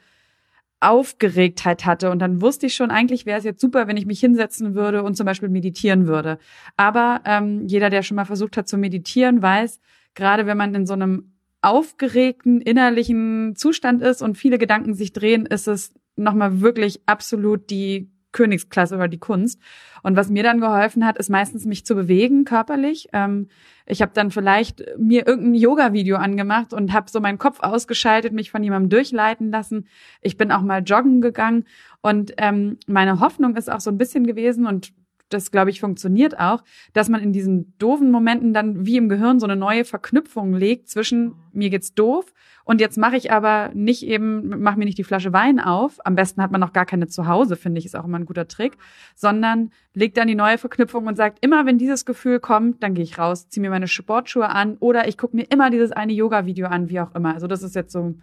Aufgeregtheit hatte. Und dann wusste ich schon, eigentlich wäre es jetzt super, wenn ich mich hinsetzen würde und zum Beispiel meditieren würde. Aber ähm, jeder, der schon mal versucht hat zu meditieren, weiß, gerade wenn man in so einem aufgeregten innerlichen Zustand ist und viele Gedanken sich drehen, ist es nochmal wirklich absolut die Königsklasse oder die Kunst. Und was mir dann geholfen hat, ist meistens mich zu bewegen, körperlich. Ähm, ich habe dann vielleicht mir irgendein Yoga-Video angemacht und habe so meinen Kopf ausgeschaltet, mich von jemandem durchleiten lassen. Ich bin auch mal joggen gegangen. Und ähm, meine Hoffnung ist auch so ein bisschen gewesen, und das, glaube ich, funktioniert auch, dass man in diesen doofen Momenten dann wie im Gehirn so eine neue Verknüpfung legt zwischen mir geht's doof und jetzt mache ich aber nicht eben, mache mir nicht die Flasche Wein auf, am besten hat man noch gar keine zu Hause, finde ich, ist auch immer ein guter Trick, sondern legt dann die neue Verknüpfung und sagt, immer wenn dieses Gefühl kommt, dann gehe ich raus, ziehe mir meine Sportschuhe an oder ich gucke mir immer dieses eine Yoga-Video an, wie auch immer. Also das ist jetzt so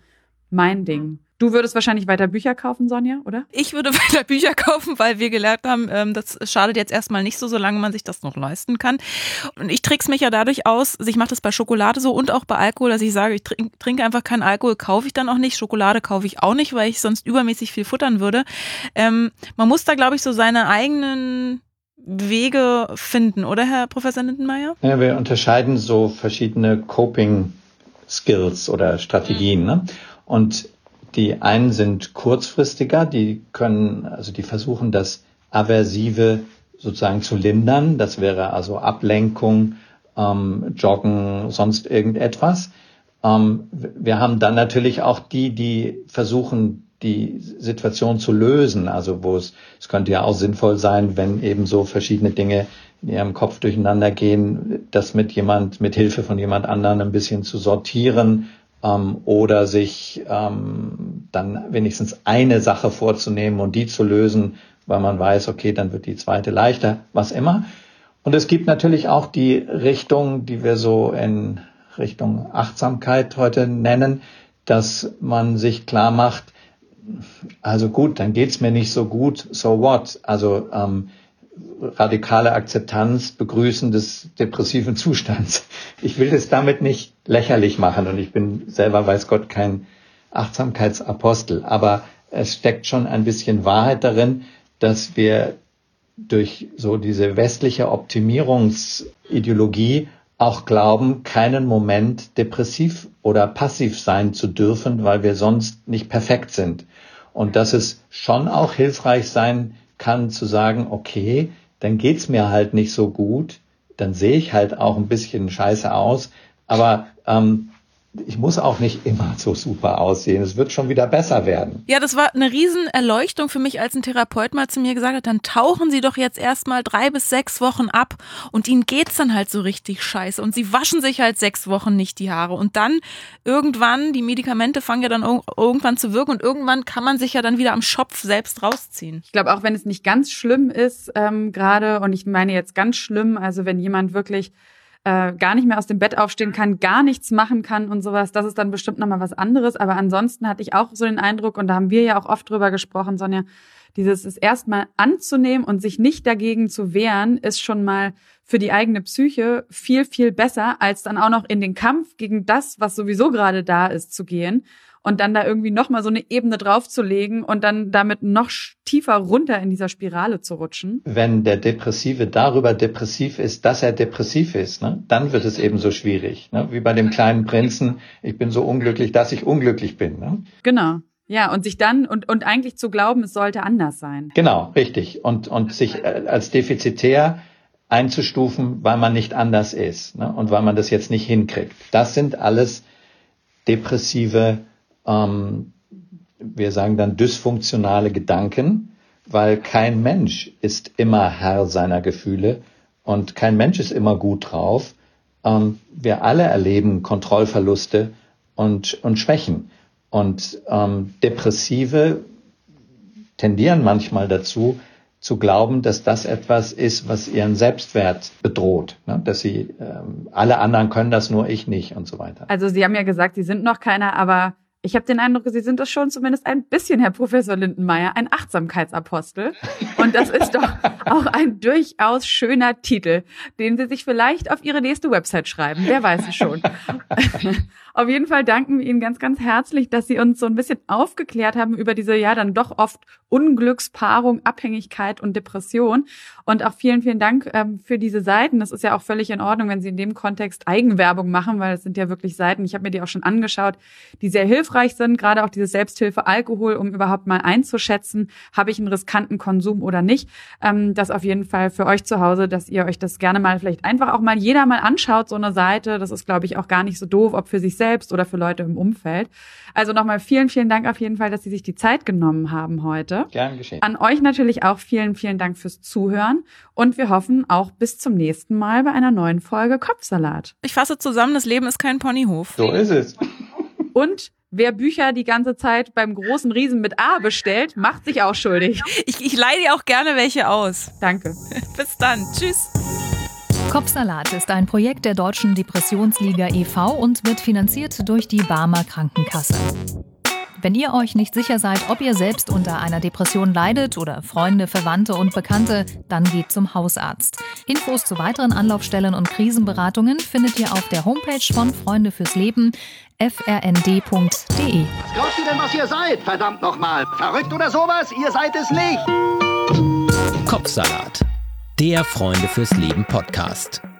mein Ding. Du würdest wahrscheinlich weiter Bücher kaufen, Sonja, oder? Ich würde weiter Bücher kaufen, weil wir gelernt haben, ähm, das schadet jetzt erstmal nicht so, solange man sich das noch leisten kann. Und ich trickse mich ja dadurch aus, also ich mache das bei Schokolade so und auch bei Alkohol, dass ich sage, ich trink, trinke einfach keinen Alkohol, kaufe ich dann auch nicht. Schokolade kaufe ich auch nicht, weil ich sonst übermäßig viel futtern würde. Ähm, man muss da, glaube ich, so seine eigenen Wege finden, oder Herr Professor Lindenmeier? Ja, wir unterscheiden so verschiedene Coping-Skills oder Strategien, ne? Und die einen sind kurzfristiger, die können, also die versuchen das Aversive sozusagen zu lindern. Das wäre also Ablenkung, ähm, Joggen, sonst irgendetwas. Ähm, wir haben dann natürlich auch die, die versuchen, die Situation zu lösen. Also wo es, es könnte ja auch sinnvoll sein, wenn eben so verschiedene Dinge in ihrem Kopf durcheinander gehen, das mit jemand, mit Hilfe von jemand anderem ein bisschen zu sortieren. Ähm, oder sich ähm, dann wenigstens eine Sache vorzunehmen und die zu lösen, weil man weiß, okay, dann wird die zweite leichter, was immer. Und es gibt natürlich auch die Richtung, die wir so in Richtung Achtsamkeit heute nennen, dass man sich klar macht, also gut, dann geht's mir nicht so gut, so what? Also ähm, radikale Akzeptanz, Begrüßen des depressiven Zustands. Ich will das damit nicht lächerlich machen und ich bin selber, weiß Gott, kein Achtsamkeitsapostel, aber es steckt schon ein bisschen Wahrheit darin, dass wir durch so diese westliche Optimierungsideologie auch glauben, keinen Moment depressiv oder passiv sein zu dürfen, weil wir sonst nicht perfekt sind. Und dass es schon auch hilfreich sein kann zu sagen, okay, dann geht's mir halt nicht so gut, dann sehe ich halt auch ein bisschen scheiße aus, aber ähm, ich muss auch nicht immer so super aussehen. Es wird schon wieder besser werden. Ja, das war eine Riesenerleuchtung für mich, als ein Therapeut mal zu mir gesagt hat, dann tauchen Sie doch jetzt erstmal drei bis sechs Wochen ab und Ihnen geht's dann halt so richtig scheiße und Sie waschen sich halt sechs Wochen nicht die Haare und dann irgendwann, die Medikamente fangen ja dann irgendwann zu wirken und irgendwann kann man sich ja dann wieder am Schopf selbst rausziehen. Ich glaube, auch wenn es nicht ganz schlimm ist, ähm, gerade, und ich meine jetzt ganz schlimm, also wenn jemand wirklich Äh, gar nicht mehr aus dem Bett aufstehen kann, gar nichts machen kann und sowas, das ist dann bestimmt nochmal was anderes. Aber ansonsten hatte ich auch so den Eindruck, und da haben wir ja auch oft drüber gesprochen, Sonja, dieses es erstmal anzunehmen und sich nicht dagegen zu wehren, ist schon mal für die eigene Psyche viel, viel besser, als dann auch noch in den Kampf gegen das, was sowieso gerade da ist, zu gehen. Und dann da irgendwie nochmal so eine Ebene draufzulegen und dann damit noch tiefer runter in dieser Spirale zu rutschen. Wenn der Depressive darüber depressiv ist, dass er depressiv ist, ne, dann wird es eben so schwierig. Ne? Wie bei dem kleinen Prinzen, ich bin so unglücklich, dass ich unglücklich bin. Ne? Genau. Ja, und sich dann, und, und eigentlich zu glauben, es sollte anders sein. Genau, richtig. Und, und sich als defizitär einzustufen, weil man nicht anders ist, ne? Und weil man das jetzt nicht hinkriegt. Das sind alles depressive Ähm, wir sagen dann dysfunktionale Gedanken, weil kein Mensch ist immer Herr seiner Gefühle und kein Mensch ist immer gut drauf. Ähm, wir alle erleben Kontrollverluste und, und Schwächen. Und ähm, Depressive tendieren manchmal dazu, zu glauben, dass das etwas ist, was ihren Selbstwert bedroht, ne? Dass sie, ähm, alle anderen können das, nur ich nicht und so weiter. Also Sie haben ja gesagt, Sie sind noch keiner, aber ich habe den Eindruck, Sie sind das schon zumindest ein bisschen, Herr Professor Lindenmeier, ein Achtsamkeitsapostel. Und das ist doch auch ein durchaus schöner Titel, den Sie sich vielleicht auf Ihre nächste Website schreiben. Wer weiß es schon. Auf jeden Fall danken wir Ihnen ganz, ganz herzlich, dass Sie uns so ein bisschen aufgeklärt haben über diese ja dann doch oft Unglückspaarung, Abhängigkeit und Depression. Und auch vielen, vielen Dank ähm, für diese Seiten. Das ist ja auch völlig in Ordnung, wenn Sie in dem Kontext Eigenwerbung machen, weil es sind ja wirklich Seiten, ich habe mir die auch schon angeschaut, die sehr hilfreich sind, gerade auch diese Selbsthilfe Alkohol, um überhaupt mal einzuschätzen, habe ich einen riskanten Konsum oder nicht. Ähm, das auf jeden Fall für euch zu Hause, dass ihr euch das gerne mal vielleicht einfach auch mal jeder mal anschaut, so eine Seite. Das ist, glaube ich, auch gar nicht so doof, ob für sich selbst oder für Leute im Umfeld. Also nochmal vielen, vielen Dank auf jeden Fall, dass Sie sich die Zeit genommen haben heute. Gern geschehen. An euch natürlich auch vielen, vielen Dank fürs Zuhören und wir hoffen auch bis zum nächsten Mal bei einer neuen Folge Kopfsalat. Ich fasse zusammen, das Leben ist kein Ponyhof. So ist es. Und wer Bücher die ganze Zeit beim großen Riesen mit A bestellt, macht sich auch schuldig. Ich, ich leihe dir auch gerne welche aus. Danke. Bis dann. Tschüss. Kopfsalat ist ein Projekt der Deutschen Depressionsliga e V und wird finanziert durch die Barmer Krankenkasse. Wenn ihr euch nicht sicher seid, ob ihr selbst unter einer Depression leidet oder Freunde, Verwandte und Bekannte, dann geht zum Hausarzt. Infos zu weiteren Anlaufstellen und Krisenberatungen findet ihr auf der Homepage von Freunde fürs Leben, f r n d punkt d e. Was glaubt ihr denn, was ihr seid? Verdammt nochmal. Verrückt oder sowas? Ihr seid es nicht. Kopfsalat, der Freunde fürs Leben Podcast.